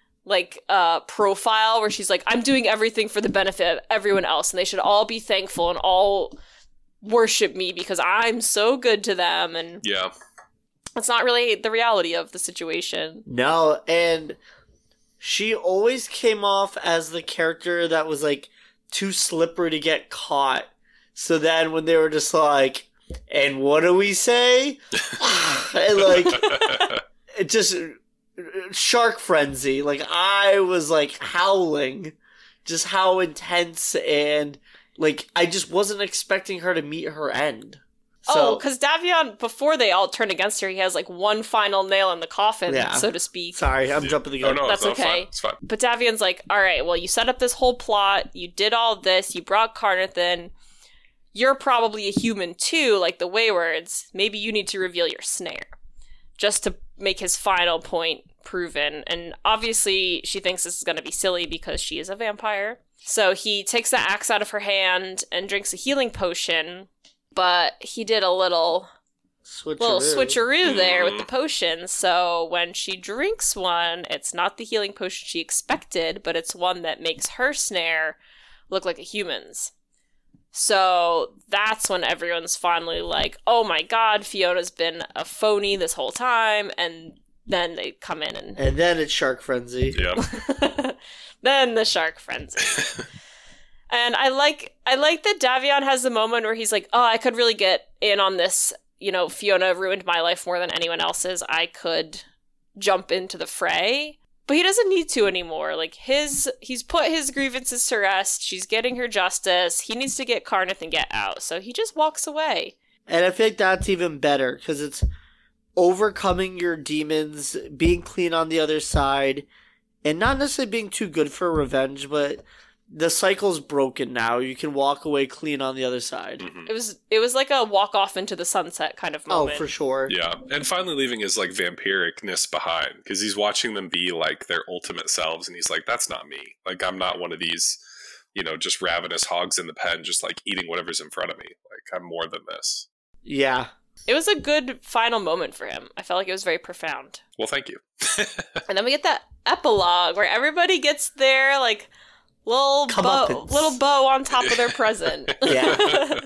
profile where she's like, I'm doing everything for the benefit of everyone else, and they should all be thankful and all worship me because I'm so good to them. And Yeah. that's not really the reality of the situation. No, and she always came off as the character that was like too slippery to get caught. So then when they were just like, and what do we say? And like, it just shark frenzy. Like, I was like howling just how intense, and like I just wasn't expecting her to meet her end. So, because Davion, before they all turn against her, he has like one final nail in the coffin, Yeah. so to speak. sorry, I'm jumping the Oh, gun. no, That's no, okay. Fine. It's fine. But Davion's like, all right, well, you set up this whole plot, you did all this, you brought Karnith in, you're probably a human too, like the Waywards. Maybe you need to reveal your snare, just to make his final point proven. And obviously, she thinks this is going to be silly because she is a vampire. So he takes the axe out of her hand and drinks a healing potion, but he did a little switcheroo there with the potion. So when she drinks one, it's not the healing potion she expected, but it's one that makes her snare look like a human's. So that's when everyone's finally like, oh my god, Fiona's been a phony this whole time. And then they come in And then it's shark frenzy. Yeah. then the shark frenzy. And I like that Davion has the moment where he's like, oh, I could really get in on this. Fiona ruined my life more than anyone else's. I could jump into the fray. But he doesn't need to anymore. Like, he's put his grievances to rest. She's getting her justice. He needs to get Karnith and get out. So he just walks away. And I think that's even better, because it's overcoming your demons, being clean on the other side, and not necessarily being too good for revenge, but the cycle's broken now. You can walk away clean on the other side. Mhm. It was like a walk off into the sunset kind of moment. Oh, for sure. Yeah, and finally leaving his like vampiricness behind, because he's watching them be like their ultimate selves, and he's like, "That's not me. Like, I'm not one of these, just ravenous hogs in the pen, just like eating whatever's in front of me. Like, I'm more than this." Yeah. It was a good final moment for him. I felt like it was very profound. Well, thank you. And then we get that epilogue where everybody gets their like little bow on top of their present. Yeah.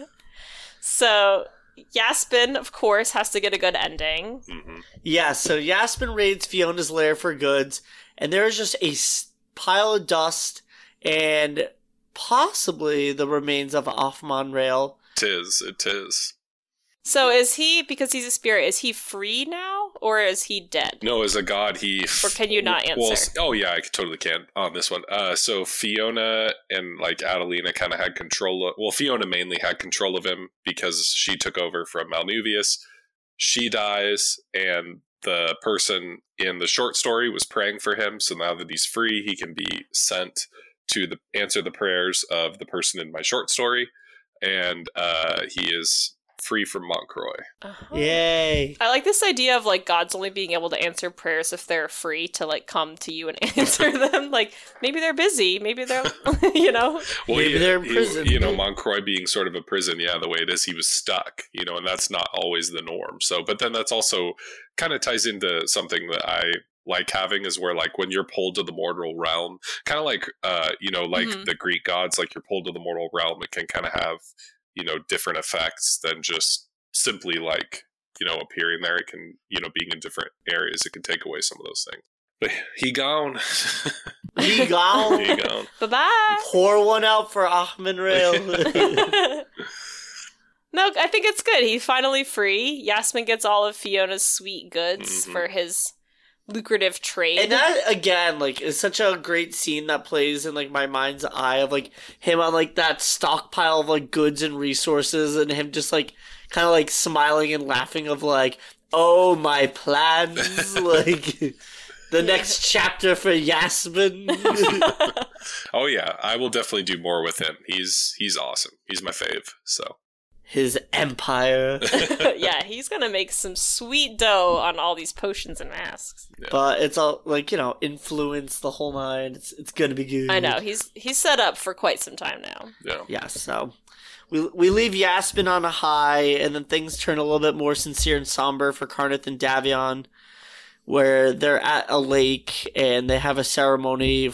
So Yaspin, of course, has to get a good ending. Mm-hmm. Yeah, so Yaspin raids Fiona's lair for goods, and there's just a pile of dust and possibly the remains of Off-Monrail. It is. So is he, because he's a spirit, is he free now, or is he dead? No, as a god, he... Or can you not answer? Oh, yeah, I totally can on this one. So Fiona and, like, Adelina kind of had control of... Well, Fiona mainly had control of him because she took over from Malnuvius. She dies, and the person in the short story was praying for him, so now that he's free, he can be sent to answer the prayers of the person in my short story, and he is free from Montcroy. Uh-huh. Yay. I like this idea of like gods only being able to answer prayers if they're free to like come to you and answer them. Like maybe they're busy, maybe they're Well, Maybe they're in prison. Montcroy being sort of a prison, the way it is, he was stuck, and that's not always the norm. So, but then that's also kind of ties into something that I like having, is where like when you're pulled to the mortal realm, kind of like, Mm-hmm. the Greek gods, like you're pulled to the mortal realm, it can kind of have, different effects than just simply like, appearing there. It can, being in different areas, it can take away some of those things. But he gone. He gone. He gone. Bye-bye. Pour one out for Off-Monrail. No, I think it's good. He's finally free. Yasmin gets all of Fiona's sweet goods for his lucrative trade. And that, again, like, is such a great scene that plays in, like, my mind's eye of, like, him on, like, that stockpile of, like, goods and resources, and him just, like, kind of, like, smiling and laughing of, like, oh, my plans, like, the next chapter for Yasmin. Oh, yeah, I will definitely do more with him. He's awesome. He's my fave, so. His empire. Yeah, he's gonna make some sweet dough on all these potions and masks. Yeah. But it's all, like, you know, influence the whole nine. It's gonna be good. I know, he's set up for quite some time now. Yeah. Yeah, so we leave Yasmin on a high, and then things turn a little bit more sincere and somber for Karnith and Davion, where they're at a lake and they have a ceremony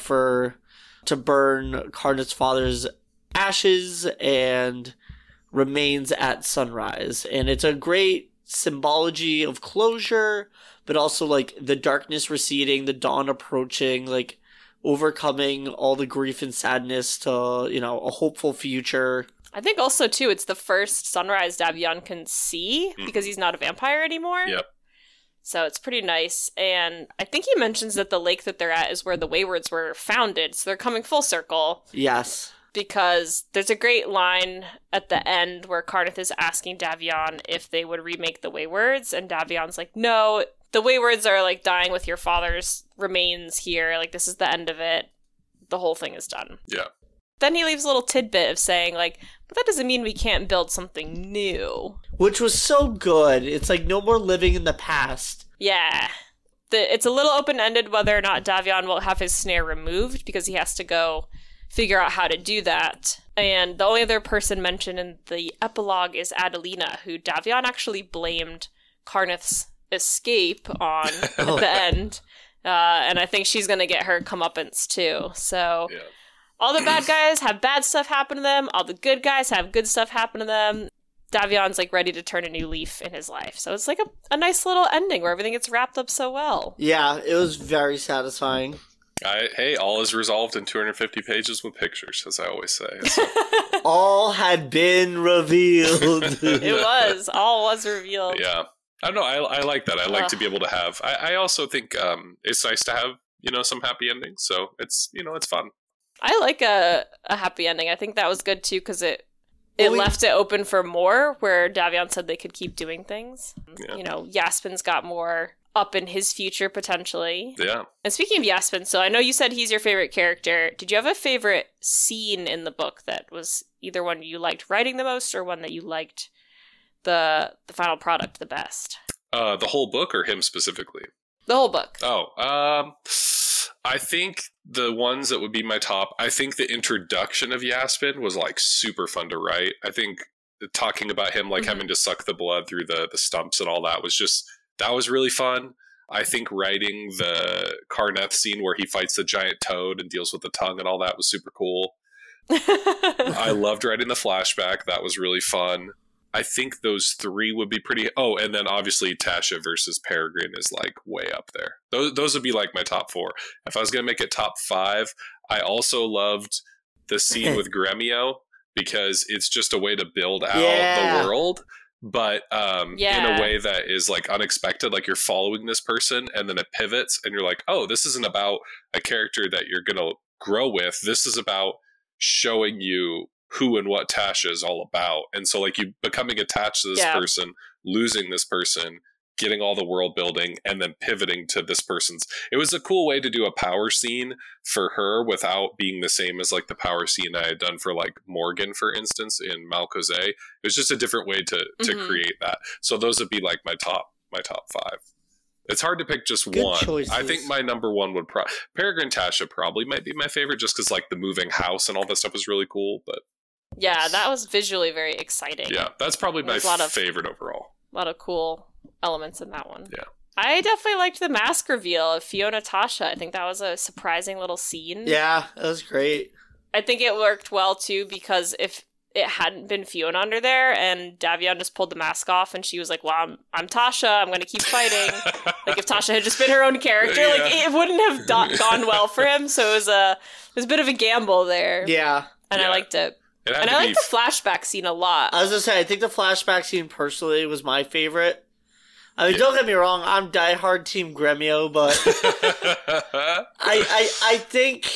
to burn Karnith's father's ashes and remains at sunrise. And it's a great symbology of closure, but also, like, the darkness receding, the dawn approaching, like, overcoming all the grief and sadness to, you know, a hopeful future. I think also, too, it's the first sunrise Davion can see because he's not a vampire anymore. Yep. So it's pretty nice. And I think he mentions that the lake that they're at is where the Waywards were founded. So they're coming full circle. Yes. Because there's a great line at the end where Karnith is asking Davion if they would remake the Waywards. And Davion's like, no, the Waywards are, like, dying with your father's remains here. Like, this is the end of it. The whole thing is done. Yeah. Then he leaves a little tidbit of saying, like, but that doesn't mean we can't build something new. Which was so good. It's like no more living in the past. Yeah. It's a little open-ended whether or not Davion will have his snare removed because he has to go figure out how to do that. And the only other person mentioned in the epilogue is Adelina, who Davion actually blamed Karnith's escape on at the end. And I think she's going to get her comeuppance too. So Yeah. all the bad guys have bad stuff happen to them. All the good guys have good stuff happen to them. Davion's, like, ready to turn a new leaf in his life. So it's like a nice little ending where everything gets wrapped up so well. Yeah, it was very satisfying. Hey, all is resolved in 250 pages with pictures, as I always say. So. All had been revealed. All was revealed. Yeah. I don't know, I like that. I like to be able to have... I also think it's nice to have, you know, some happy endings. So it's, you know, it's fun. I like a happy ending. I think that was good, too, because it left it open for more, where Davion said they could keep doing things. Yeah. You know, Yasmin's got more up in his future, potentially. Yeah. And speaking of Yasmin, so I know you said he's your favorite character. Did you have a favorite scene in the book that was either one you liked writing the most or one that you liked the final product the best? The whole book or him specifically? The whole book. Oh, I think the ones that would be my top, I think the introduction of Yasmin was, like, super fun to write. I think talking about him, like, having to suck the blood through the stumps and all that was just, that was really fun. I think writing the Karnith scene where he fights the giant toad and deals with the tongue and all that was super cool. I loved writing the flashback. That was really fun. I think those three would be pretty... Oh, and then obviously Tasha versus Peregrine is, like, way up there. Those would be, like, my top four. If I was going to make it top five, I also loved the scene with Gremio because it's just a way to build out the world, but in a way that is, like, unexpected. Like, you're following this person and then it pivots and you're like, oh, this isn't about a character that you're going to grow with. This is about showing you who and what Tasha is all about. And so, like, you becoming attached to this person, losing this person, getting all the world building, and then pivoting to this person's... It was a cool way to do a power scene for her without being the same as, like, the power scene I had done for, like, Morgan, for instance, in Malcose. It was just a different way to create that. So those would be, like, my top five. It's hard to pick just Good one. choices. I think my number one would Peregrine Tasha probably might be my favorite, just because, like, the moving house and all that stuff was really cool. But yeah, that was visually very exciting. yeah, that's probably my favorite overall. A lot of cool elements in that one. Yeah. I definitely liked the mask reveal of Fiona Tasha. I think that was a surprising little scene. Yeah, that was great. I think it worked well, too, because if it hadn't been Fiona under there and Davion just pulled the mask off and she was like, well, I'm Tasha, I'm going to keep fighting. Like, if Tasha had just been her own character, like, it wouldn't have gone well for him. So it was a bit of a gamble there. Yeah. And I liked it. It had And to I be like the flashback scene a lot. I was gonna say, I think the flashback scene personally was my favorite. I mean, Yeah. don't get me wrong, I'm diehard Team Gremio, but I think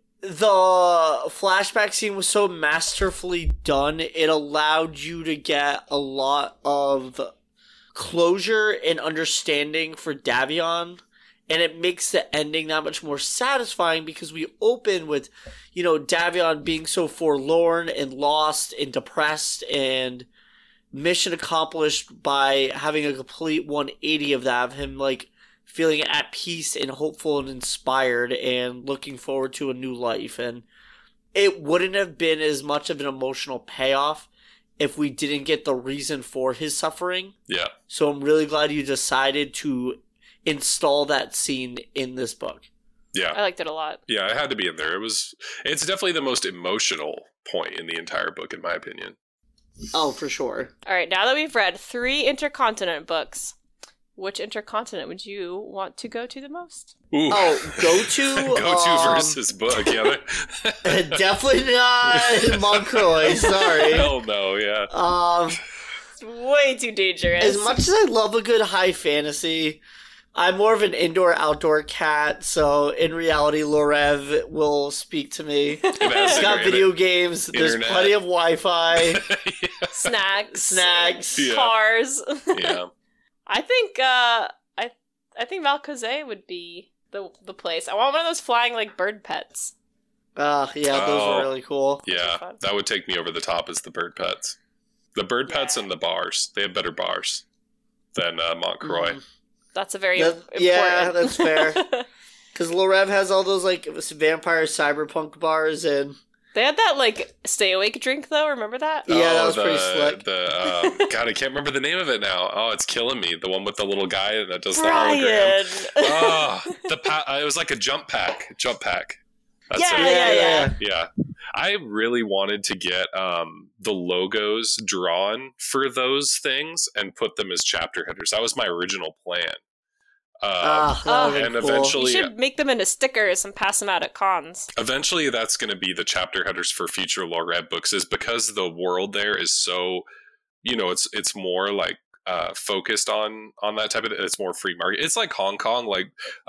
the flashback scene was so masterfully done, it allowed you to get a lot of closure and understanding for Davion, and it makes the ending that much more satisfying because we open with, you know, Davion being so forlorn and lost and depressed, and mission accomplished by having a complete 180 of that, of him like feeling at peace and hopeful and inspired and looking forward to a new life. And it wouldn't have been as much of an emotional payoff if we didn't get the reason for his suffering. Yeah. So I'm really glad you decided to install that scene in this book. Yeah. I liked it a lot. Yeah, it had to be in there. It's definitely the most emotional point in the entire book, in my opinion. Oh, for sure. All right, now that we've read 3 intercontinent books, which intercontinent would you want to go to the most? Ooh. Oh, go to versus book. Yeah. definitely not Montcroy. Sorry. Hell no. Yeah. It's way too dangerous. As much as I love a good high fantasy, I'm more of an indoor-outdoor cat, so in reality, Lorev will speak to me. It's got video games, there's internet. plenty of Wi-Fi, Snacks. Yeah. Cars. Yeah. I think I think Valcoze would be the place. I want one of those flying like bird pets. yeah, those Oh. are really cool. Yeah. fun. That would take me over the top as the bird pets. The bird pets Yeah. and the bars. They have better bars than Montcroy. Mm. That's a very important. Yeah, that's fair. Because Lorev has all those like vampire cyberpunk bars, and They had that like stay awake drink though. Remember that? yeah, that Oh, was pretty slick. God, I can't remember the name of it now. Oh, it's killing me. The one with the little guy that does the hologram. Brian. Oh, it was like a jump pack. That's Yeah, it. yeah. Yeah. I really wanted to get the logos drawn for those things and put them as chapter headers. That was my original plan. That would've and been cool. eventually- You should make them into stickers and pass them out at cons. Eventually, that's going to be the chapter headers for future Lorev books, is because the world there is so, it's more like focused on that type of. It's more free market. It's like Hong Kong, like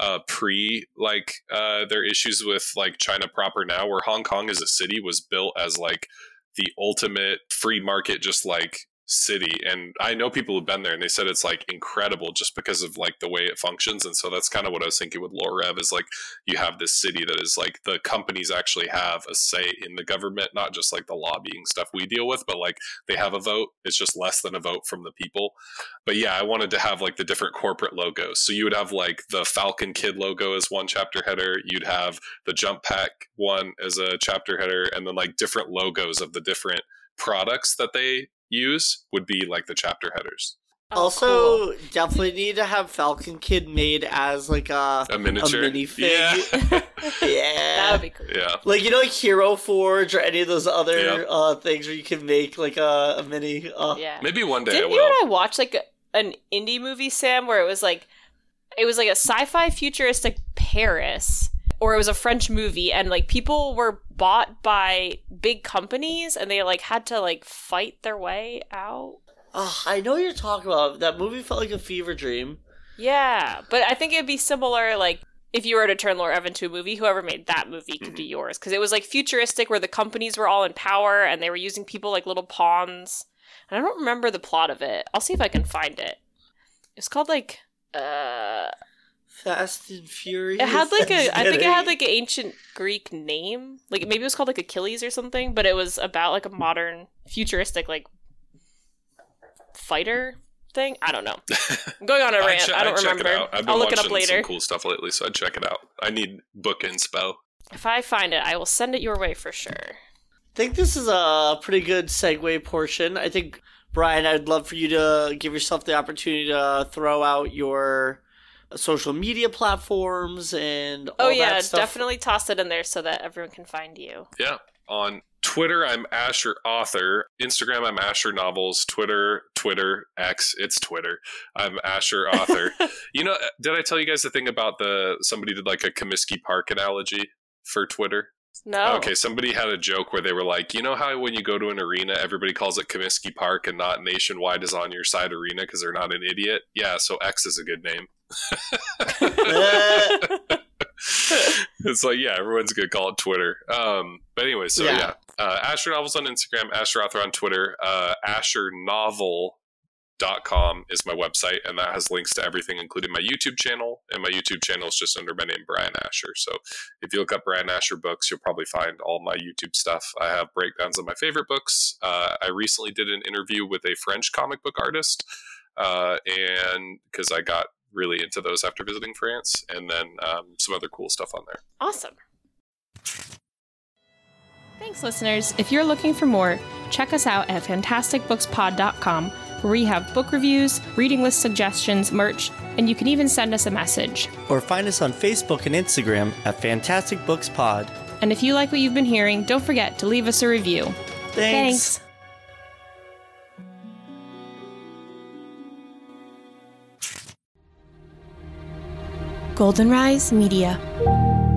their issues with like China proper now, where Hong Kong as a city was built as like the ultimate free market, just like city. And I know people who've been there and they said it's like incredible just because of like the way it functions. And so that's kind of what I was thinking with Lorev, is like you have this city that is like the companies actually have a say in the government, not just like the lobbying stuff we deal with, but like they have a vote. It's just less than a vote from the people. But yeah, I wanted to have like the different corporate logos. So you would have like the Falcon Kid logo as one chapter header. You'd have the Jump Pack one as a chapter header, and then like different logos of the different products that they use would be like the chapter headers. Oh, Also, cool. definitely need to have Falcon Kid made as like a miniature, minifig. Yeah. Yeah. That would be cool. Yeah. Like, like Hero Forge or any of those other Yep. things where you can make like a mini. Yeah. Maybe one day Didn't I you will. and I watch like an indie movie, Sam, where it was like a sci-fi futuristic Paris, or it was a French movie, and like people were bought by big companies and they like had to like fight their way out. Oh, I know what you're talking about. That movie felt like a fever dream. Yeah, but I think it'd be similar, like, if you were to turn Lorev into a movie, whoever made that movie could be yours. Because it was, like, futuristic, where the companies were all in power, and they were using people like little pawns. And I don't remember the plot of it. I'll see if I can find it. It's called, like, Fast and Furious. it had, like, I think it had, Kidding. like, an ancient Greek name. Like, maybe it was called, like, Achilles or something, but it was about, like, a modern, futuristic, like, fighter thing. I don't know. I'm going on a rant. I don't I'd check it remember. out. I've been I'll look it watching up later. some cool stuff lately, so I'd check it out. I need book inspo. If I find it, I will send it your way for sure. I think this is a pretty good segue portion. I think, Brian, I'd love for you to give yourself the opportunity to throw out your social media platforms and all that stuff. Definitely toss it in there so that everyone can find you. Yeah. On Twitter, I'm Asher Author. Instagram, I'm Asher Novels. Twitter, X, it's Twitter. I'm Asher Author. Did I tell you guys the thing about somebody did like a Comiskey Park analogy for Twitter? No. Okay, somebody had a joke where they were like, you know how when you go to an arena, everybody calls it Comiskey Park and not Nationwide is on your side arena because they're not an idiot? Yeah, so X is a good name. It's like, yeah, everyone's going to call it Twitter. But anyway, so yeah. Asher Novels on Instagram, Asher Author on Twitter, AsherNovel.com is my website, and that has links to everything, including my YouTube channel. And my YouTube channel is just under my name, Brian Asher. So if you look up Brian Asher books, you'll probably find all my YouTube stuff. I have breakdowns of my favorite books. I recently did an interview with a French comic book artist, and because I got really into those after visiting France, and then some other cool stuff on there. Awesome. Thanks, listeners. If you're looking for more, check us out at fantasticbookspod.com, where we have book reviews, reading list suggestions, merch, and you can even send us a message. Or find us on Facebook and Instagram at Fantastic Books Pod. And if you like what you've been hearing, don't forget to leave us a review. Thanks. Golden Rise Media.